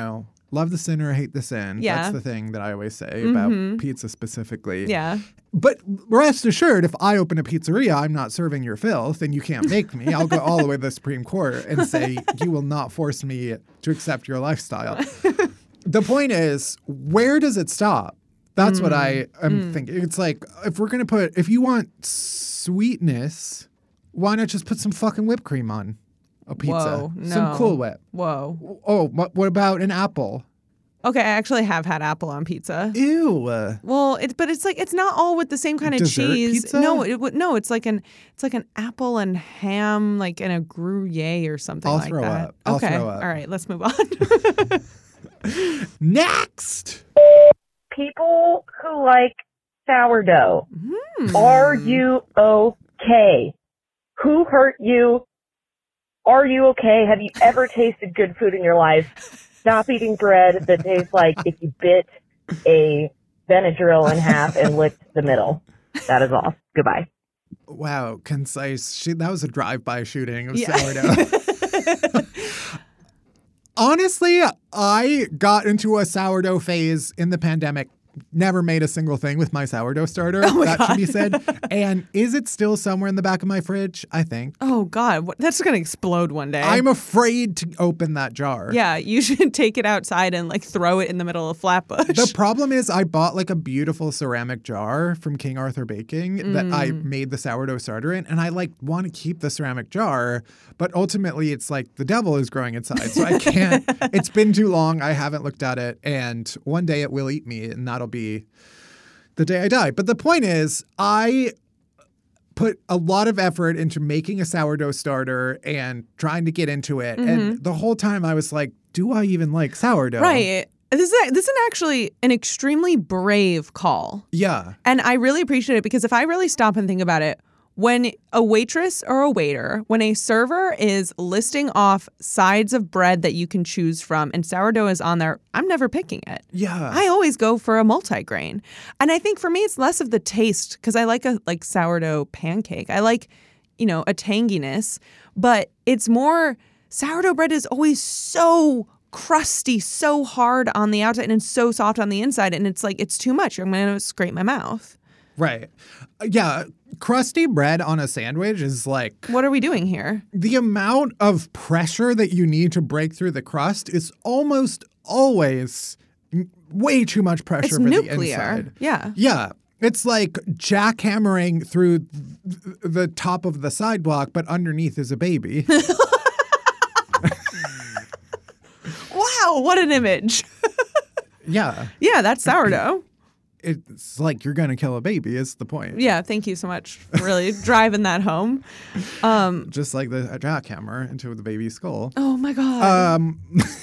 S3: Love the sinner, hate the sin.
S4: Yeah.
S3: That's the thing that I always say
S4: Mm-hmm.
S3: about pizza specifically.
S4: Yeah.
S3: But rest assured, if I open a pizzeria, I'm not serving your filth and you can't make me. I'll go all the way to the Supreme Court and say, you will not force me to accept your lifestyle. The point is, where does it stop? That's mm. what I am mm. thinking. It's like, if we're going to put, if you want sweetness, why not just put some fucking whipped cream on a pizza?
S4: Whoa, no.
S3: Some Cool Whip.
S4: Whoa.
S3: Oh, what, what about an apple?
S4: Okay, I actually have had apple on pizza.
S3: Ew.
S4: Well, it's but it's like it's not all with the same kind of
S3: Dessert
S4: cheese.
S3: pizza?
S4: No, it would no. It's like an it's like an apple and ham, like in a Gruyere or something
S3: I'll
S4: like
S3: throw
S4: that.
S3: up. I'll
S4: okay,
S3: throw up.
S4: all right, let's move on.
S3: Next.
S13: People who like sourdough,
S4: Hmm.
S13: are you okay? Who hurt you? Are you okay? Have you ever tasted good food in your life? Stop eating bread that tastes like if you bit a Benadryl in half and licked the middle. That is all. Goodbye.
S3: Wow, concise. She, that was a drive-by shooting of
S4: Yeah.
S3: sourdough. Honestly, I got into a sourdough phase in the pandemic. Never made a single thing with my sourdough starter.
S4: Oh my
S3: that
S4: God.
S3: should be said. And is it still somewhere in the back of my fridge? I think.
S4: Oh God, what, that's gonna explode one day.
S3: I'm afraid to open that jar.
S4: Yeah, you should take it outside and like throw it in the middle of Flatbush.
S3: The problem is I bought like a beautiful ceramic jar from King Arthur Baking mm. that I made the sourdough starter in. And I like want to keep the ceramic jar, but ultimately it's like the devil is growing inside. So I can't, it's been too long. I haven't looked at it. And one day it will eat me and that'll be the day I die. But the point is I put a lot of effort into making a sourdough starter and trying to get into it. Mm-hmm. And the whole time I was like, do I even like sourdough?
S4: Right. This is, this is actually an extremely brave call.
S3: Yeah.
S4: And I really appreciate it because if I really stop and think about it, when a waitress or a waiter, when a server is listing off sides of bread that you can choose from and sourdough is on there, I'm never picking it.
S3: Yeah.
S4: I always go for a multigrain. And I think for me, it's less of the taste because I like a like sourdough pancake. I like, you know, a tanginess, but it's more sourdough bread is always so crusty, so hard on the outside and so soft on the inside. And it's like, it's too much. I'm going to scrape my mouth.
S3: Right. Yeah. Crusty bread on a sandwich is like...
S4: What are we doing here?
S3: The amount of pressure that you need to break through the crust is almost always way too much pressure
S4: it's
S3: for
S4: nuclear.
S3: the inside.
S4: Yeah.
S3: Yeah. It's like jackhammering through th- the top of the sidewalk, but underneath is a baby.
S4: Wow, what an image.
S3: Yeah.
S4: Yeah, that's sourdough.
S3: It's like you're going to kill a baby is the point.
S4: Yeah, thank you so much for really driving that home. Um,
S3: Just like the jackhammer into the baby's skull.
S4: Oh, my God.
S3: Um,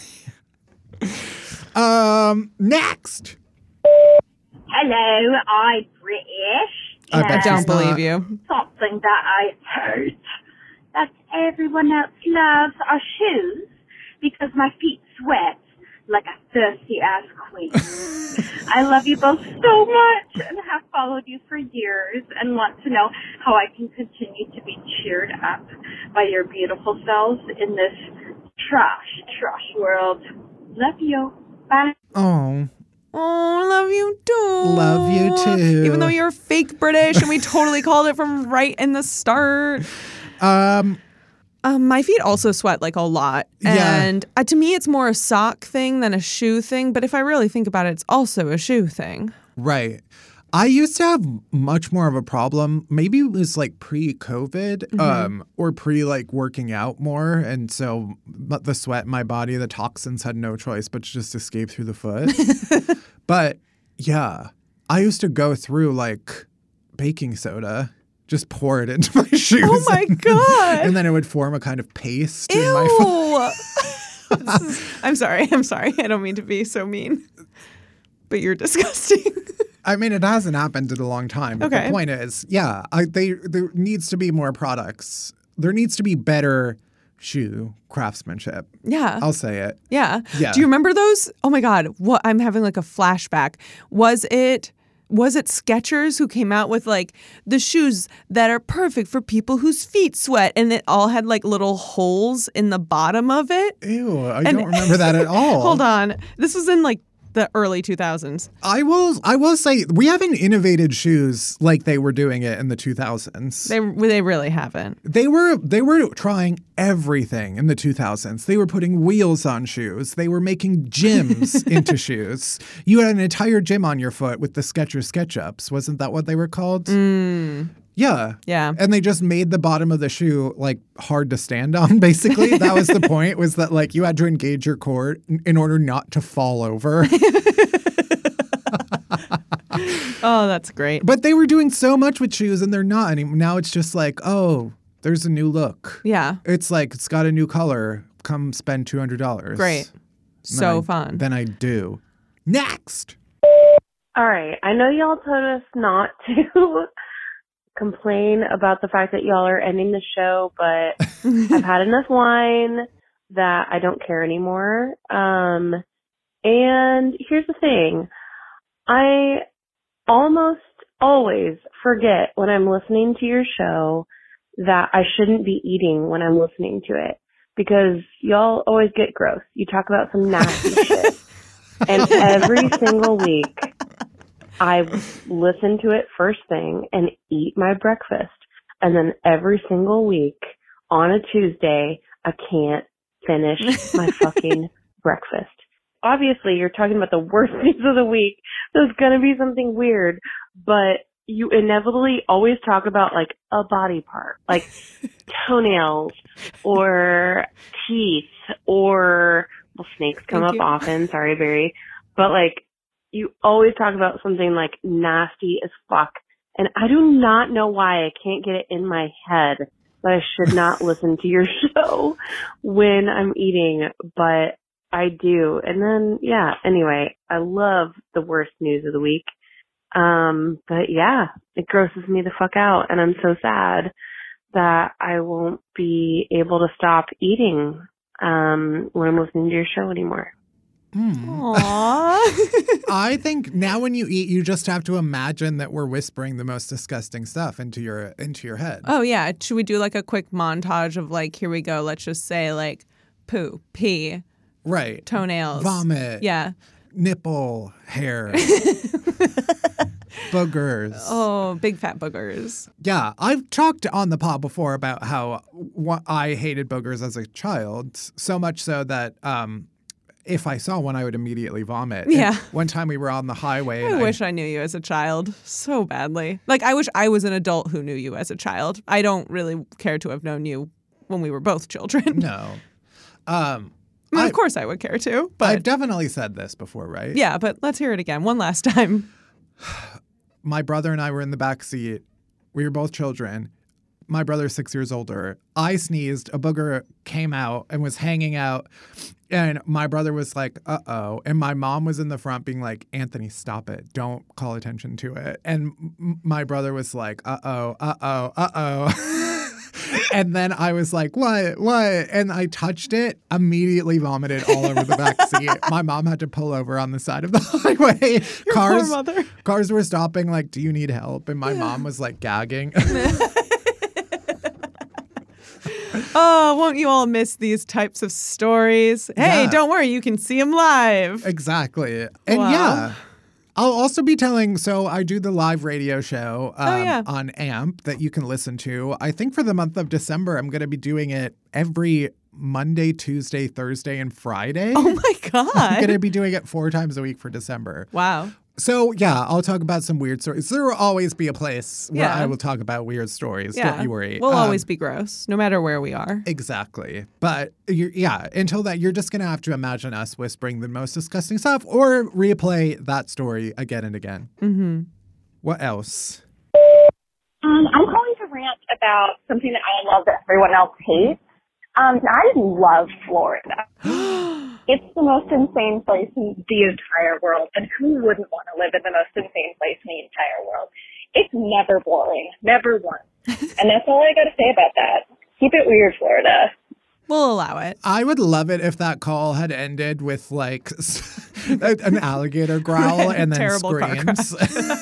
S3: um, next.
S14: Hello, I'm British.
S3: I bet
S4: don't
S3: she's
S4: believe
S3: not.
S4: you.
S14: Something that I heard that everyone else loves are shoes because my feet sweat like a thirsty ass queen. I love you both so much and have followed you for years and want to know how I can continue to be cheered up by your beautiful selves in this trash, trash world. Love you. Bye.
S3: Oh.
S4: Oh, love you too.
S3: Love you too.
S4: Even though you're fake British and we totally called it from right in the start.
S3: Um...
S4: Um, my feet also sweat like a lot.
S3: Yeah.
S4: And uh, to me, it's more a sock thing than a shoe thing. But if I really think about it, it's also a shoe thing.
S3: Right. I used to have much more of a problem. Maybe it was like pre-COVID
S4: Mm-hmm.
S3: um, or pre like working out more. And so the sweat in my body, the toxins had no choice but to just escape through the foot. But yeah, I used to go through like baking soda. Just pour it into my shoes.
S4: Oh my
S3: and,
S4: God.
S3: And then it would form a kind of paste
S4: Ew.
S3: in my foot.
S4: is, I'm sorry. I'm sorry. I don't mean to be so mean. But you're disgusting.
S3: I mean, it hasn't happened in a long time. But
S4: Okay.
S3: the point is, yeah, I, they, there needs to be more products. There needs to be better shoe craftsmanship.
S4: Yeah.
S3: I'll say it.
S4: Yeah.
S3: Yeah.
S4: Do you remember those? Oh my God. What I'm having like a flashback. Was it was it Skechers who came out with like the shoes that are perfect for people whose feet sweat, and it all had like little holes in the bottom of it?
S3: Ew, I
S4: And-
S3: don't remember that at all.
S4: Hold on. This was in like the early two thousands.
S3: I will I will say we haven't innovated shoes like they were doing it in the two thousands.
S4: They they really haven't.
S3: They were they were trying everything in the two thousands. They were putting wheels on shoes. They were making gyms into shoes. You had an entire gym on your foot with the Skechers SketchUps. Wasn't that what they were called?
S4: Mm.
S3: Yeah.
S4: Yeah.
S3: And they just made the bottom of the shoe like hard to stand on, basically. That was the point, was that like you had to engage your core in order not to fall over.
S4: Oh, that's great.
S3: But they were doing so much with shoes and they're not anymore. Now it's just like, oh, there's a new look.
S4: Yeah.
S3: It's like, it's got a new color. Come spend two hundred dollars.
S4: Great.
S3: Then
S4: So
S3: I-
S4: fun.
S3: Then I do. Next.
S13: All right. I know y'all told us not to complain about the fact that y'all are ending the show, but I've had enough wine that I don't care anymore. Um, and here's the thing. I almost always forget when I'm listening to your show that I shouldn't be eating when I'm listening to it, because y'all always get gross. You talk about some nasty shit. And every single week, I listen to it first thing and eat my breakfast. And then every single week on a Tuesday, I can't finish my fucking breakfast. Obviously, you're talking about the worst things of the week. There's going to be something weird, but you inevitably always talk about like a body part, like toenails or teeth or, well, snakes come
S4: Thank
S13: up
S4: you.
S13: often. Sorry, Barry. But like, you always talk about something like nasty as fuck. And I do not know why I can't get it in my head that I should not listen to your show when I'm eating, but I do. And then, yeah, anyway, I love the worst news of the week. Um, but yeah, it grosses me the fuck out. And I'm so sad that I won't be able to stop eating, um, when I'm listening to your show anymore.
S3: Mm.
S4: Aww.
S3: I think now when you eat, you just have to imagine that we're whispering the most disgusting stuff into your into your head.
S4: Oh, yeah. Should we do like a quick montage of like, here we go. Let's just say like poo, pee,
S3: Right.
S4: toenails,
S3: Vomit.
S4: Yeah.
S3: Nipple hair. Boogers.
S4: Oh, big fat boogers.
S3: Yeah, I've talked on the pod before about how wh- I hated boogers as a child, so much so that um, if I saw one, I would immediately vomit. And
S4: Yeah.
S3: one time we were on the highway.
S4: I
S3: And
S4: wish I knew you as a child so badly. Like, I wish I was an adult who knew you as a child. I don't really care to have known you when we were both children.
S3: No. Um,
S4: I mean,
S3: I-
S4: of course I would care to, but
S3: I've definitely said this before, right?
S4: yeah, but let's hear it again one last time.
S3: My brother and I were in the back seat. We were both children. My brother's six years older. I sneezed. A booger came out and was hanging out. And my brother was like, uh-oh. And my mom was in the front being like, Anthony, stop it. Don't call attention to it. And m- my brother was like, uh-oh, uh-oh, uh-oh. And then I was like, what, what? And I touched it, immediately vomited all over the back seat. My mom had to pull over on the side of the highway.
S4: Your
S3: cars,
S4: poor mother.
S3: Cars were stopping like, do you need help? And my mom was like gagging.
S4: Oh, won't you all miss these types of stories? Hey,
S3: Yeah.
S4: don't worry, you can see them live.
S3: Exactly. And
S4: Wow.
S3: yeah, I'll also be telling, so I do the live radio show um,
S4: Oh, yeah.
S3: on AMP that you can listen to. I think for the month of December, I'm going to be doing it every Monday, Tuesday, Thursday, and Friday.
S4: Oh my
S3: I'm going to
S4: God.
S3: be doing it four times a week for December.
S4: Wow.
S3: So yeah, I'll talk about some weird stories. There will always be a place where
S4: Yeah.
S3: I will talk about weird stories.
S4: Yeah.
S3: Don't you worry.
S4: We'll
S3: Um,
S4: always be gross, no matter where we are.
S3: Exactly. But you're, yeah, until that, you're just going to have to imagine us whispering the most disgusting stuff or replay that story again and again.
S4: Mm-hmm.
S3: What else?
S15: Um, I'm calling to rant about something that I love that everyone else hates. Um, I love Florida. It's the most insane place in the entire world, and who wouldn't want to live in the most insane place in the entire world? It's never boring, never once. And that's all I got to say about that. Keep it weird, Florida.
S4: We'll allow it.
S3: I would love it if that call had ended with like An alligator growl and then
S4: Terrible car
S3: screams.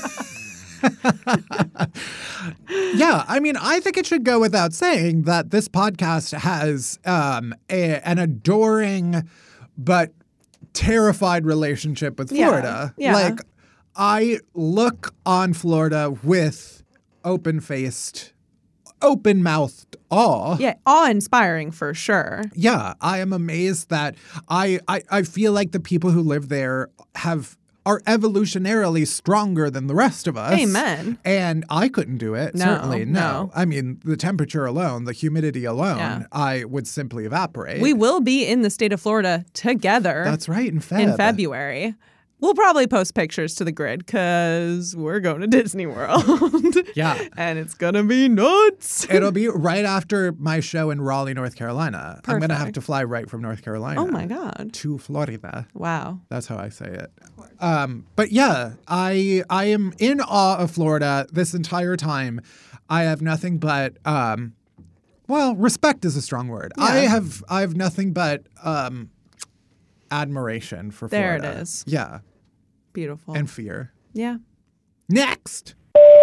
S3: Yeah, I mean, I think it should go without saying that this podcast has um, a, an adoring but terrified relationship with Florida.
S4: Yeah, yeah.
S3: Like, I look on Florida with open-faced, open-mouthed awe.
S4: Yeah, awe-inspiring for sure.
S3: Yeah, I am amazed that I, I I feel like the people who live there have are evolutionarily stronger than the rest of us.
S4: Amen.
S3: And I couldn't do it.
S4: No,
S3: Certainly, no.
S4: no.
S3: I mean, the temperature alone, the humidity alone,
S4: Yeah.
S3: I would simply evaporate.
S4: We will be in the state of Florida together.
S3: That's right, in Feb.
S4: In February. We'll probably post pictures to the grid because we're going to Disney World.
S3: Yeah.
S4: And it's going to be nuts.
S3: It'll be right after my show in Raleigh, North Carolina. I'm going to have
S4: Perfect.
S3: to fly right from North Carolina.
S4: Oh, my God.
S3: To Florida.
S4: Wow.
S3: That's how I say it. Um, but yeah, I I am in awe of Florida this entire time. I have nothing but, um, well, respect is a strong word.
S4: Yeah.
S3: I have I have nothing but um, admiration for
S4: There
S3: Florida.
S4: it is.
S3: Yeah.
S4: Beautiful.
S3: And fear.
S4: Yeah.
S3: Next.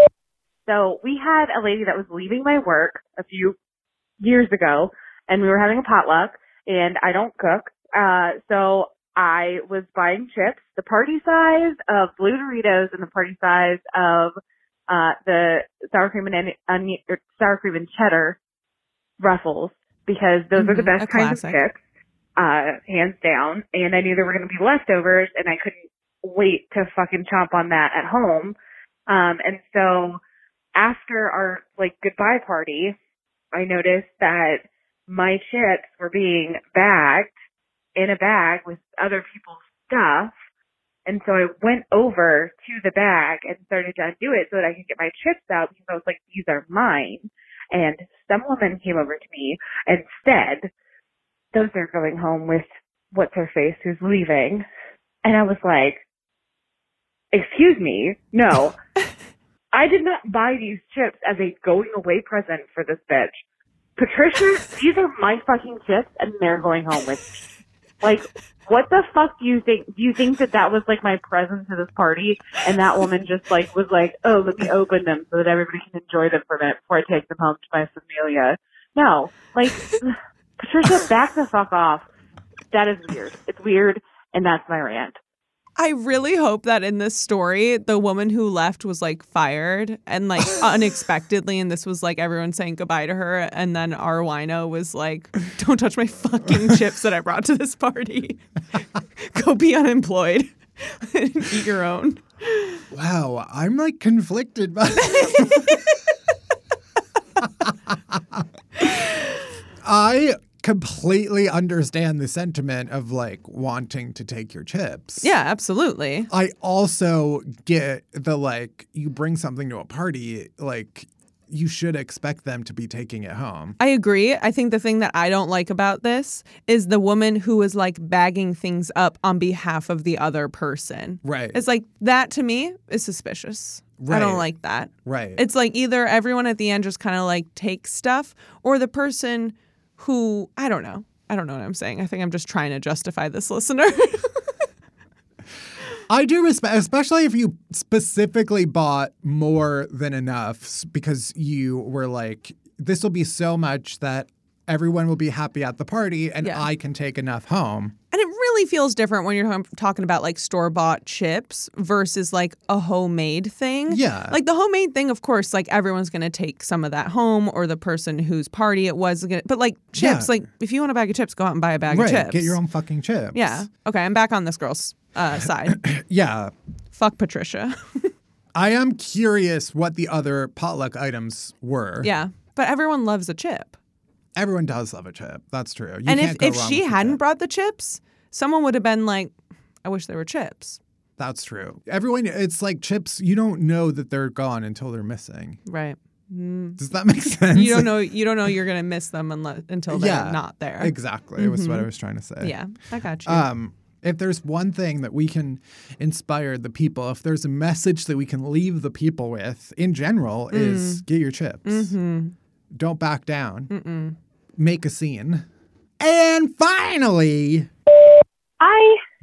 S13: So we had a lady that was leaving my work a few years ago, and we were having a potluck, and I don't cook. Uh, so I was buying chips, the party size of Blue Doritos and the party size of uh, the sour cream and onion, or sour cream and cheddar Ruffles, because those
S4: Mm-hmm.
S13: are the best
S4: A
S13: kinds
S4: classic.
S13: of chips, uh, hands down. And I knew there were going to be leftovers, and I couldn't wait to fucking chomp on that at home. Um, and so after our like goodbye party, I noticed that my chips were being bagged in a bag with other people's stuff. And so I went over to the bag and started to undo it so that I could get my chips out because I was like, these are mine. And some woman came over to me and said, those are going home with what's her face who's leaving. And I was like, excuse me, no. I did not buy these chips as a going away present for this bitch. Patricia, these are my fucking chips and they're going home with me. Like, what the fuck do you think? Do you think that that was like my present to this party? And that woman just like was like, oh, let me open them so that everybody can enjoy them for a minute before I take them home to my familia. No, like, Patricia, back the fuck off. That is weird. It's weird, and that's my rant.
S4: I really hope that in this story, the woman who left was like fired and like unexpectedly. And this was like everyone saying goodbye to her. And then our wino was like, don't touch my fucking chips that I brought to this party. Go be unemployed and eat your own.
S3: Wow, I'm like conflicted by I completely understand the sentiment of like wanting to take your chips.
S4: Yeah, absolutely.
S3: I also get the like you bring something to a party, like you should expect them to be taking it home.
S4: I agree. I think the thing that I don't like about this is the woman who was like bagging things up on behalf of the other person.
S3: Right.
S4: It's like that to me is suspicious. I
S3: Right.
S4: don't like that.
S3: Right.
S4: It's like either everyone at the end just kind of like takes stuff or the person who, I don't know. I don't know what I'm saying. I think I'm just trying to justify this listener.
S3: I do respect, especially if you specifically bought more than enough s- because you were like, this will be so much that everyone will be happy at the party and
S4: Yeah.
S3: I can take enough home.
S4: And it really feels different when you're talking about like store-bought chips versus like a homemade thing.
S3: Yeah.
S4: Like the homemade thing, of course, like everyone's going to take some of that home or the person whose party it was. Gonna, but like chips,
S3: Yeah.
S4: like if you want a bag of chips, go out and buy a bag
S3: right.
S4: of chips.
S3: Get your own fucking chips.
S4: Yeah. Okay, I'm back on this girl's uh, side.
S3: Yeah.
S4: Fuck Patricia.
S3: I am curious what the other potluck items were.
S4: Yeah. But everyone loves a chip.
S3: Everyone does love a chip. That's true. You
S4: and if,
S3: can't go
S4: if
S3: wrong
S4: she
S3: with a
S4: hadn't
S3: chip.
S4: brought the chips, someone would have been like, I wish there were chips.
S3: That's true. Everyone, it's like chips, you don't know that they're gone until they're missing.
S4: Right. Mm.
S3: Does that make sense?
S4: You don't know. You don't know you're gonna miss them unless, until they're
S3: Yeah,
S4: not there.
S3: Exactly. It was what I
S4: Mhm.
S3: was trying to say.
S4: Yeah, I got you.
S3: Um, if there's one thing that we can inspire the people, if there's a message that we can leave the people with in general, is
S4: Mm.
S3: get your chips.
S4: Mm-hmm.
S3: Don't back down.
S4: Mm-mm.
S3: Make a scene. And finally,
S13: I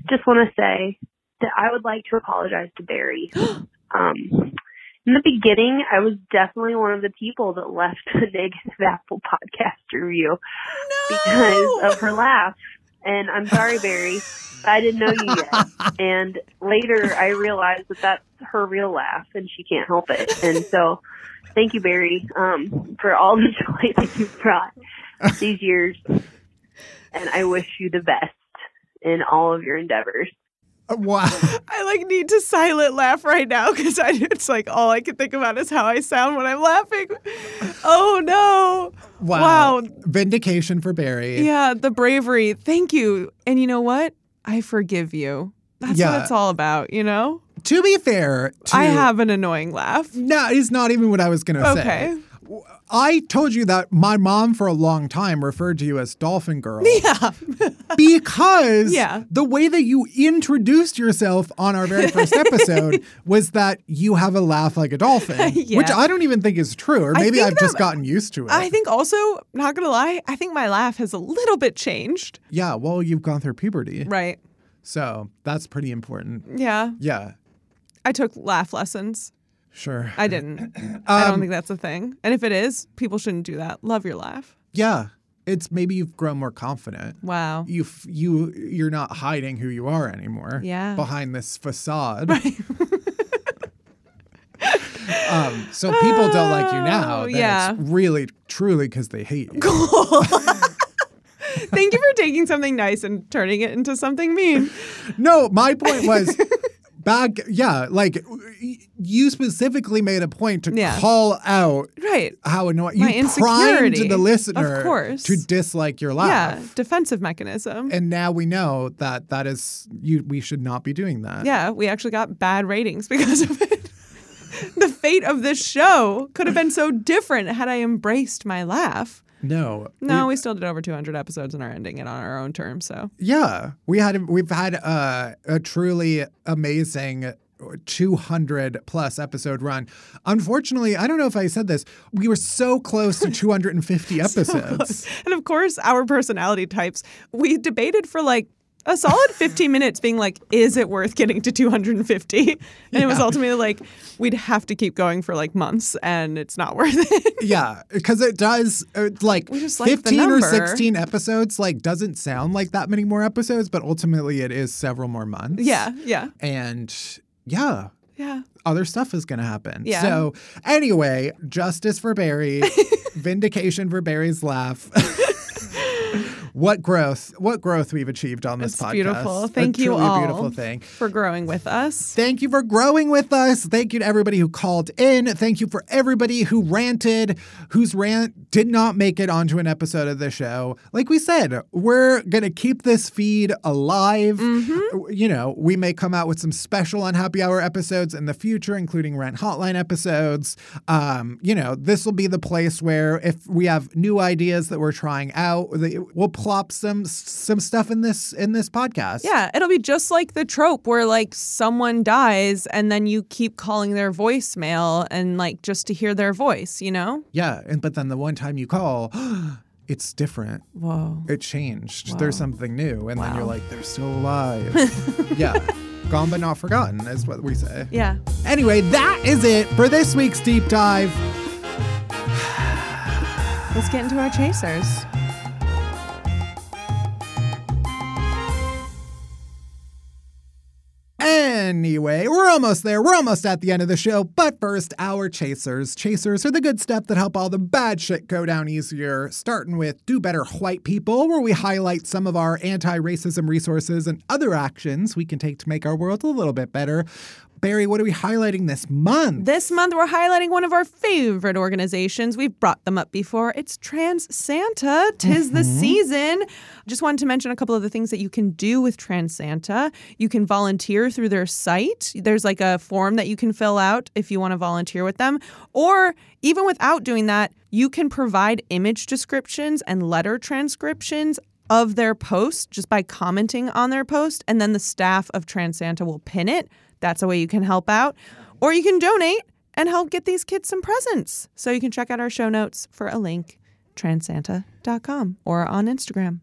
S16: just want to say that I would like to apologize to Barry. um, in the beginning, I was definitely one of the people that left a negative Apple Podcast review no! because of her laugh. And I'm sorry, Barry. I didn't know you yet. And later I realized that that's her real laugh and she can't help it. And so thank you, Barry, um, for all the joy that you've brought these years. And I wish you the best in all of your endeavors.
S3: Wow.
S4: I like need to silent laugh right now because I it's like all I can think about is how I sound when I'm laughing. Oh no.
S3: Wow.
S4: Wow.
S3: Vindication for Barry.
S4: Yeah, the bravery. Thank you. And you know what? I forgive you. That's
S3: Yeah.
S4: what it's all about, you know?
S3: To be fair, to,
S4: I have an annoying laugh.
S3: No, it's not even what I was going to say.
S4: Okay.
S3: I told you that my mom for a long time referred to you as Dolphin Girl.
S4: Yeah.
S3: Because
S4: yeah.
S3: the way that you introduced yourself on our very first episode was that you have a laugh like a dolphin,
S4: yeah.
S3: which I don't even think is true. Or maybe I've
S4: that,
S3: just gotten used to it.
S4: I think also, not going to lie, I think my laugh has a little bit changed.
S3: Yeah, well, you've gone through puberty.
S4: Right.
S3: So that's pretty important.
S4: Yeah.
S3: Yeah.
S4: I took laugh lessons.
S3: Sure.
S4: I didn't.
S3: Um,
S4: I don't think that's a thing. And if it is, people shouldn't do that. Love your laugh.
S3: Yeah. It's maybe you've grown more confident.
S4: Wow.
S3: You you you're not hiding who you are anymore.
S4: Yeah.
S3: Behind this facade. Right. um, so people don't like you now.
S4: Oh, yeah.
S3: It's really truly because they hate you.
S4: Cool. Thank you for taking something nice and turning it into something mean.
S3: No, my point was back. Yeah, like you specifically made a point to
S4: yeah.
S3: call out
S4: right
S3: how annoying
S4: my
S3: you primed
S4: insecurity
S3: the listener
S4: of course.
S3: to dislike your laugh.
S4: Yeah, defensive mechanism.
S3: And now we know that that is you. We should not be doing that.
S4: Yeah, we actually got bad ratings because of it. The fate of this show could have been so different had I embraced my laugh.
S3: No.
S4: No, we, we still did over two hundred episodes and are ending it on our own terms. So
S3: yeah, we had we've had uh, a truly amazing two hundred plus episode run. Unfortunately, I don't know if I said this, we were so close to two hundred fifty episodes.
S4: So and of course, our personality types, we debated for like a solid fifteen minutes being like, is it worth getting to two hundred fifty? And yeah. It was ultimately like, we'd have to keep going for like months and it's not worth it.
S3: Yeah, because it does, it's like fifteen or sixteen episodes, like doesn't sound like that many more episodes, but ultimately it is several more months.
S4: Yeah, yeah.
S3: And yeah.
S4: Yeah.
S3: Other stuff is going to happen.
S4: Yeah.
S3: So anyway, justice for Barry, vindication for Barry's laugh. What growth, what growth we've achieved on this
S4: it's
S3: podcast.
S4: Beautiful. Thank
S3: a
S4: you
S3: truly
S4: all
S3: beautiful thing.
S4: For growing with us.
S3: Thank you for growing with us. Thank you to everybody who called in. Thank you for everybody who ranted, whose rant did not make it onto an episode of the show. Like we said, we're going to keep this feed alive.
S4: Mm-hmm.
S3: You know, we may come out with some special Unhappy Hour episodes in the future, including Rant Hotline episodes. Um, you know, this will be the place where if we have new ideas that we're trying out, we'll plop some some stuff in this in this podcast.
S4: Yeah, it'll be just like the trope where like someone dies and then you keep calling their voicemail and like just to hear their voice, you know?
S3: Yeah, and but then the one time you call, it's different.
S4: Whoa.
S3: It changed.
S4: Wow.
S3: There's something new. And
S4: wow.
S3: then you're like, they're still alive. Yeah. Gone but not forgotten is what we say.
S4: Yeah.
S3: Anyway, that is it for this week's Deep Dive.
S4: Let's get into our chasers.
S3: Anyway, we're almost there. We're almost at the end of the show. But first, our chasers. Chasers are the good stuff that help all the bad shit go down easier. Starting with Do Better White People, where we highlight some of our anti-racism resources and other actions we can take to make our world a little bit better. Barry, what are we highlighting this month?
S4: This month, we're highlighting one of our favorite organizations. We've brought them up before. It's Trans Santa. Tis mm-hmm. the season. Just wanted to mention a couple of the things that you can do with Trans Santa. You can volunteer through their site. There's like a form that you can fill out if you want to volunteer with them. Or even without doing that, you can provide image descriptions and letter transcriptions of their post just by commenting on their post. And then the staff of Trans Santa will pin it. That's a way you can help out. Or you can donate and help get these kids some presents. So you can check out our show notes for a link, trans santa dot com, or on Instagram.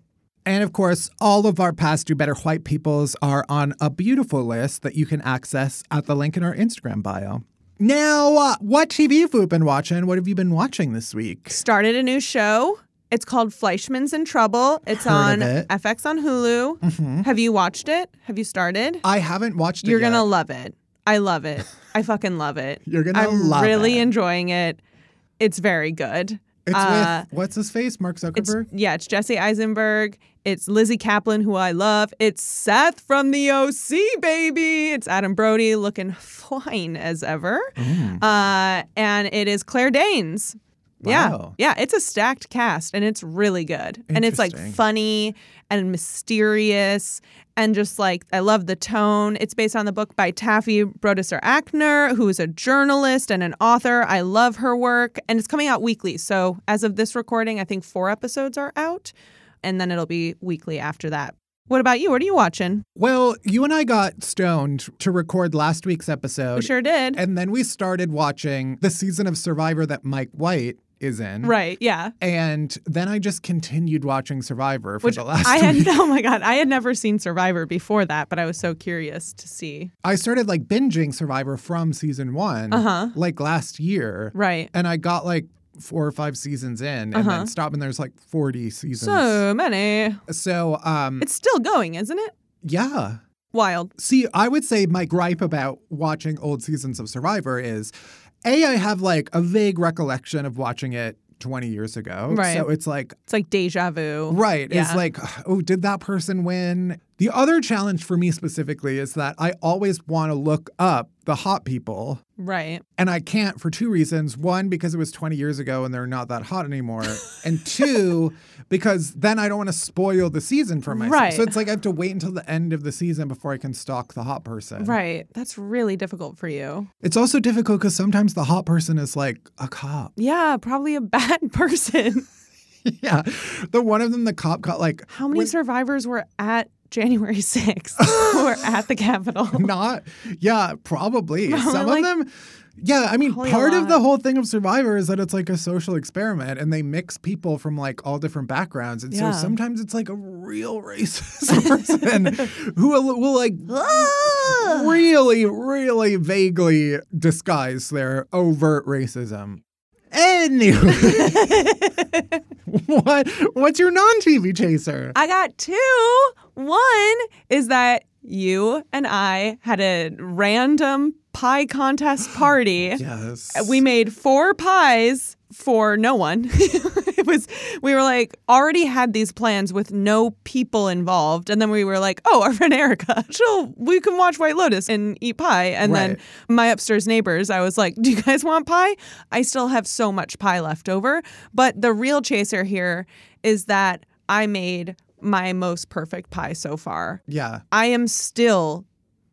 S3: And of course, all of our past Do Better White Peoples are on a beautiful list that you can access at the link in our Instagram bio. Now, uh, what T V have we been watching? What have you been watching this week?
S4: Started a new show. It's called Fleischman's in Trouble. It's
S3: Heard
S4: on
S3: of it.
S4: F X on Hulu.
S3: Mhm.
S4: Have you watched it? Have you started?
S3: I haven't watched it
S4: You're
S3: yet.
S4: going to love it. I love it. I fucking love it.
S3: You're gonna
S4: I'm
S3: love
S4: really
S3: it.
S4: enjoying it. It's very good.
S3: It's
S4: Uh,
S3: with, what's his face? Mark
S4: It's,
S3: Zuckerberg?
S4: yeah, it's Jesse Eisenberg. It's Lizzie Kaplan, who I love. It's Seth from the O C, baby. It's Adam Brody looking fine as ever.
S3: Mm.
S4: Uh, and it is Claire Danes.
S3: Wow.
S4: Yeah. Yeah, it's a stacked cast and it's really good. And it's like
S3: Interesting.
S4: funny and mysterious and just like, I love the tone. It's based on the book by Taffy Brodesser Ackner, who is a journalist and an author. I love her work and it's coming out weekly. So as of this recording, I think four episodes are out and then it'll be weekly after that. What about you? What are you watching?
S3: Well, you and I got stoned to record last week's episode.
S4: We sure did.
S3: And then we started watching the season of Survivor that Mike White is in.
S4: Right, yeah.
S3: And then I just continued watching Survivor for
S4: Which
S3: the last
S4: I had,
S3: week.
S4: oh my God, I had never seen Survivor before that, but I was so curious to see.
S3: I started like binging Survivor from season one,
S4: Uh-huh.
S3: like last year.
S4: Right.
S3: And I got like four or five seasons in and
S4: Uh-huh.
S3: then stopped and there's like forty seasons.
S4: So many.
S3: So, um,
S4: It's still going, isn't it?
S3: yeah.
S4: Wild.
S3: See, I would say my gripe about watching old seasons of Survivor is, A, I have like a vague recollection of watching it twenty years ago.
S4: Right.
S3: So it's like,
S4: It's like deja vu.
S3: right.
S4: Yeah.
S3: It's like, oh, did that person win? The other challenge for me specifically is that I always want to look up the hot people.
S4: Right.
S3: And I can't for two reasons. One, because it was twenty years ago and they're not that hot anymore. And two, because then I don't want to spoil the season for myself.
S4: Right.
S3: So it's like I have to wait until the end of the season before I can stalk the hot person.
S4: Right. That's really difficult for you.
S3: It's also difficult because sometimes the hot person is like a cop.
S4: Yeah, probably a bad person.
S3: Yeah. The one of them, the cop got like.
S4: How many
S3: when-
S4: survivors were at January sixth who were at the Capitol?
S3: Not, yeah, probably.
S4: Probably
S3: Some
S4: like-
S3: of them, yeah, I mean,
S4: Probably a
S3: part of
S4: lot.
S3: the whole thing of Survivor is that it's like a social experiment and they mix people from like all different backgrounds. And
S4: Yeah.
S3: so sometimes it's like a real racist person who will, will like really, really vaguely disguise their overt racism. Anyway, what, what's your non-T V chaser?
S4: I got two. One is that you and I had a random pie contest party.
S3: Yes.
S4: We made four pies for no one. It was, we were like, already had these plans with no people involved. And then we were like, oh, our friend Erica, she'll, we can watch White Lotus and eat pie. And
S3: Right.
S4: then my upstairs neighbors, I was like, do you guys want pie? I still have so much pie left over. But the real chaser here is that I made my most perfect pie so far.
S3: Yeah.
S4: I am still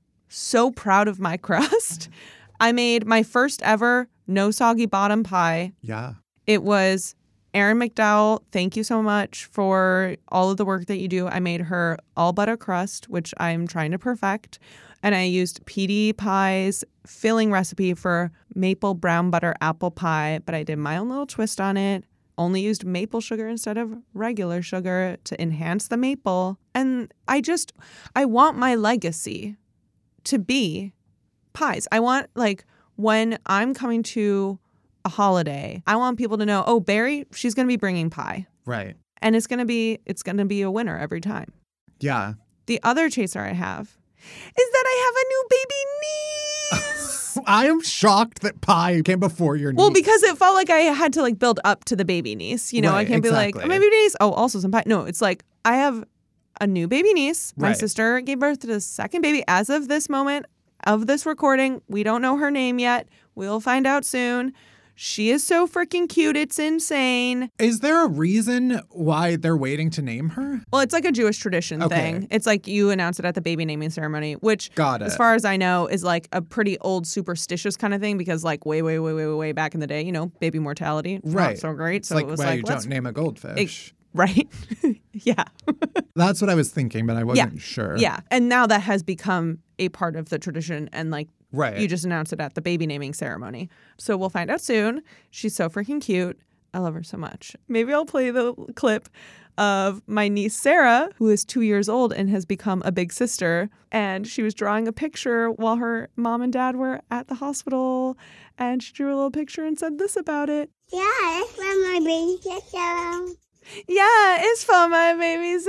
S4: so proud of my crust. I made my first ever no soggy bottom pie.
S3: Yeah.
S4: It was Erin McDowell. Thank you so much for all of the work that you do. I made her all butter crust, which I'm trying to perfect. And I used P D Pie's filling recipe for maple brown butter apple pie, but I did my own little twist on it. Only used maple sugar instead of regular sugar to enhance the maple. And I just, I want my legacy to be pies. I want, like, when I'm coming to a holiday, I want people to know, oh, Barry, she's going to be bringing pie.
S3: Right.
S4: And it's going to be, it's going to be a winner every time.
S3: Yeah.
S4: The other chaser I have is that I have a new baby niece.
S3: I am shocked that pie came before your niece.
S4: Well, because it felt like I had to like build up to the baby niece. You know,
S3: Right,
S4: I can't be like,
S3: exactly.
S4: oh, my baby niece. Oh, also some pie. No, it's like I have a new baby niece. My
S3: Right.
S4: sister gave birth to the second baby. As of this moment of this recording, we don't know her name yet. We'll find out soon. She is so freaking cute. It's insane.
S3: Is there a reason why they're waiting to name her?
S4: Well, it's like a Jewish tradition
S3: Okay.
S4: thing. It's like you announce it at the baby naming ceremony, which,
S3: Got
S4: as
S3: it.
S4: far as I know, is like a pretty old superstitious kind of thing because, like, way, way, way, way, way, way back in the day, you know, baby mortality, not
S3: Right.
S4: so great.
S3: It's
S4: So
S3: like
S4: it was
S3: why
S4: like,
S3: you
S4: let's
S3: don't name a goldfish.
S4: right, yeah,
S3: That's what I was thinking, but I wasn't
S4: yeah,
S3: sure.
S4: yeah. And now that has become a part of the tradition, and like,
S3: Right.
S4: you just announce it at the baby naming ceremony. So we'll find out soon. She's so freaking cute. I love her so much. Maybe I'll play the clip of my niece Sarah, who is two years old and has become a big sister. And she was drawing a picture while her mom and dad were at the hospital. And she drew a little picture and said this about it.
S17: Yeah, it's for my baby sister.
S4: Yeah, it's for my baby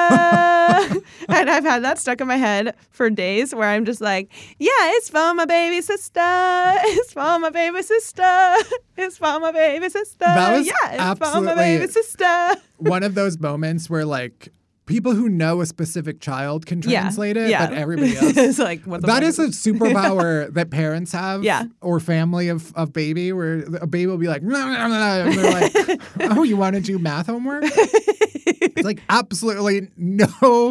S4: sister. And I've had that stuck in my head for days where I'm just like, yeah, it's for my baby sister. It's for my baby sister. It's for my baby sister.
S3: That was
S4: yeah, it's
S3: absolutely
S4: for my baby sister.
S3: one of those moments where like people who know a specific child can translate
S4: yeah,
S3: it,
S4: yeah.
S3: but everybody else.
S4: It's like, what the
S3: that
S4: fuck?
S3: is a superpower that parents have
S4: yeah.
S3: or family of, of baby where a baby will be like, nah, nah, nah, and they're like, oh, you want to do math homework? It's like absolutely no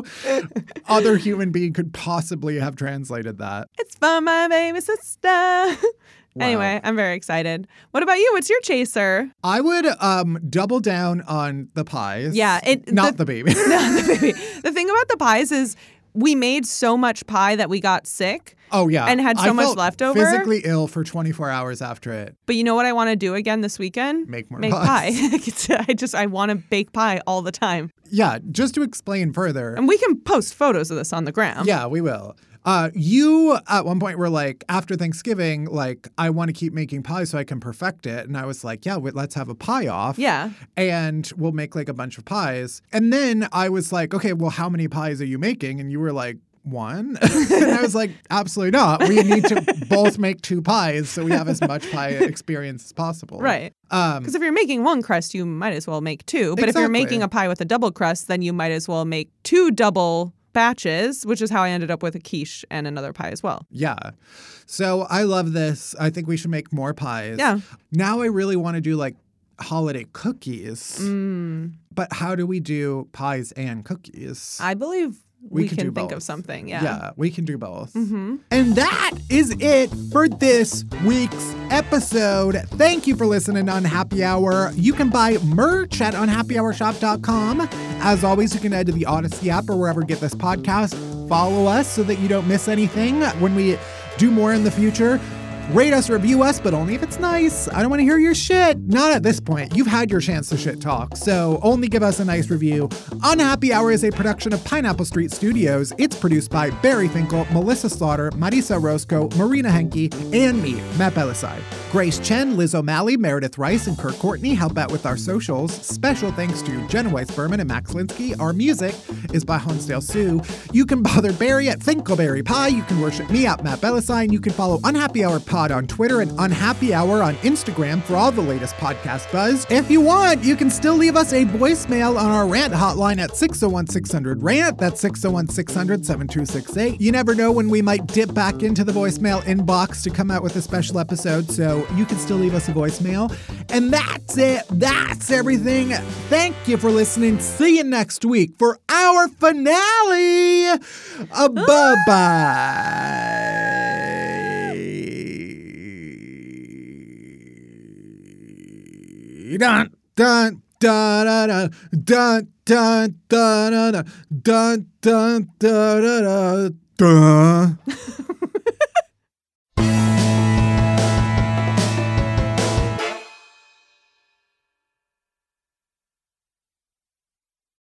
S3: other human being could possibly have translated that.
S4: It's for my baby sister. Wow. Anyway, I'm very excited. What about you? What's your chaser?
S3: I would um, double down on the pies.
S4: Yeah. It,
S3: not
S4: the,
S3: the baby.
S4: Not the baby. The thing about the pies is we made so much pie that we got sick.
S3: Oh, yeah.
S4: And had so
S3: I
S4: much
S3: felt
S4: left over.
S3: Physically ill for twenty-four hours after it.
S4: But you know what I want to do again this weekend?
S3: Make more
S4: Make
S3: pies.
S4: pie. I just, I want to bake pie all the time.
S3: Yeah. Just to explain further.
S4: And we can post photos of this on the gram.
S3: Yeah, we will. Uh, you, at one point, were like, after Thanksgiving, like, I want to keep making pie so I can perfect it. And I was like, yeah, wait, let's have a pie off.
S4: Yeah.
S3: And we'll make, like, a bunch of pies. And then I was like, okay, well, how many pies are you making? And you were like, one. And I was like, absolutely not. We need to both make two pies so we have as much pie experience as possible.
S4: Right.
S3: Um,
S4: Because if you're making one crust, you might as well make two. But
S3: exactly.
S4: if you're making a pie with a double crust, then you might as well make two double batches, which is how I ended up with a quiche and another pie as well.
S3: Yeah. So I love this. I think we should make more pies.
S4: Yeah.
S3: Now I really want to do like holiday cookies.
S4: Mm.
S3: But how do we do pies and cookies?
S4: I believe we,
S3: We
S4: can,
S3: can do
S4: think
S3: both.
S4: of something. Yeah.
S3: Yeah, we can do both.
S4: Mm-hmm.
S3: And that is it for this week's episode. Thank you for listening on Happy Hour. You can buy merch at unhappy hour shop dot com. As always, you can head to the Odyssey app or wherever you get this podcast. Follow us so that you don't miss anything when we do more in the future. Rate us, review us, but only if it's nice. I don't want to hear your shit. Not at this point. You've had your chance to shit talk, so only give us a nice review. Unhappy Hour is a production of Pineapple Street Studios. It's produced by Barry Finkel, Melissa Slaughter, Marisa Roscoe, Marina Henke, and me, Matt Belisai. Grace Chen, Liz O'Malley, Meredith Rice, and Kirk Courtney help out with our socials. Special thanks to Jenna Weiss Berman and Max Linsky. Our music is by Hansdale Sue. You can bother Barry at Finkelberry Pie. You can worship me at Matt Belisai, and you can follow Unhappy Hour Pod on Twitter and Unhappy Hour on Instagram for all the latest podcast buzz. If you want, you can still leave us a voicemail on our rant hotline at six oh one, six hundred, rant. That's six oh one, six hundred, seven two six eight. You never know when we might dip back into the voicemail inbox to come out with a special episode, so you can still leave us a voicemail. And that's it. That's everything. Thank you for listening. See you next week for our finale. Uh, bye-bye. Dun dun dun dun dun dun dun dun dun dun dun dun dun.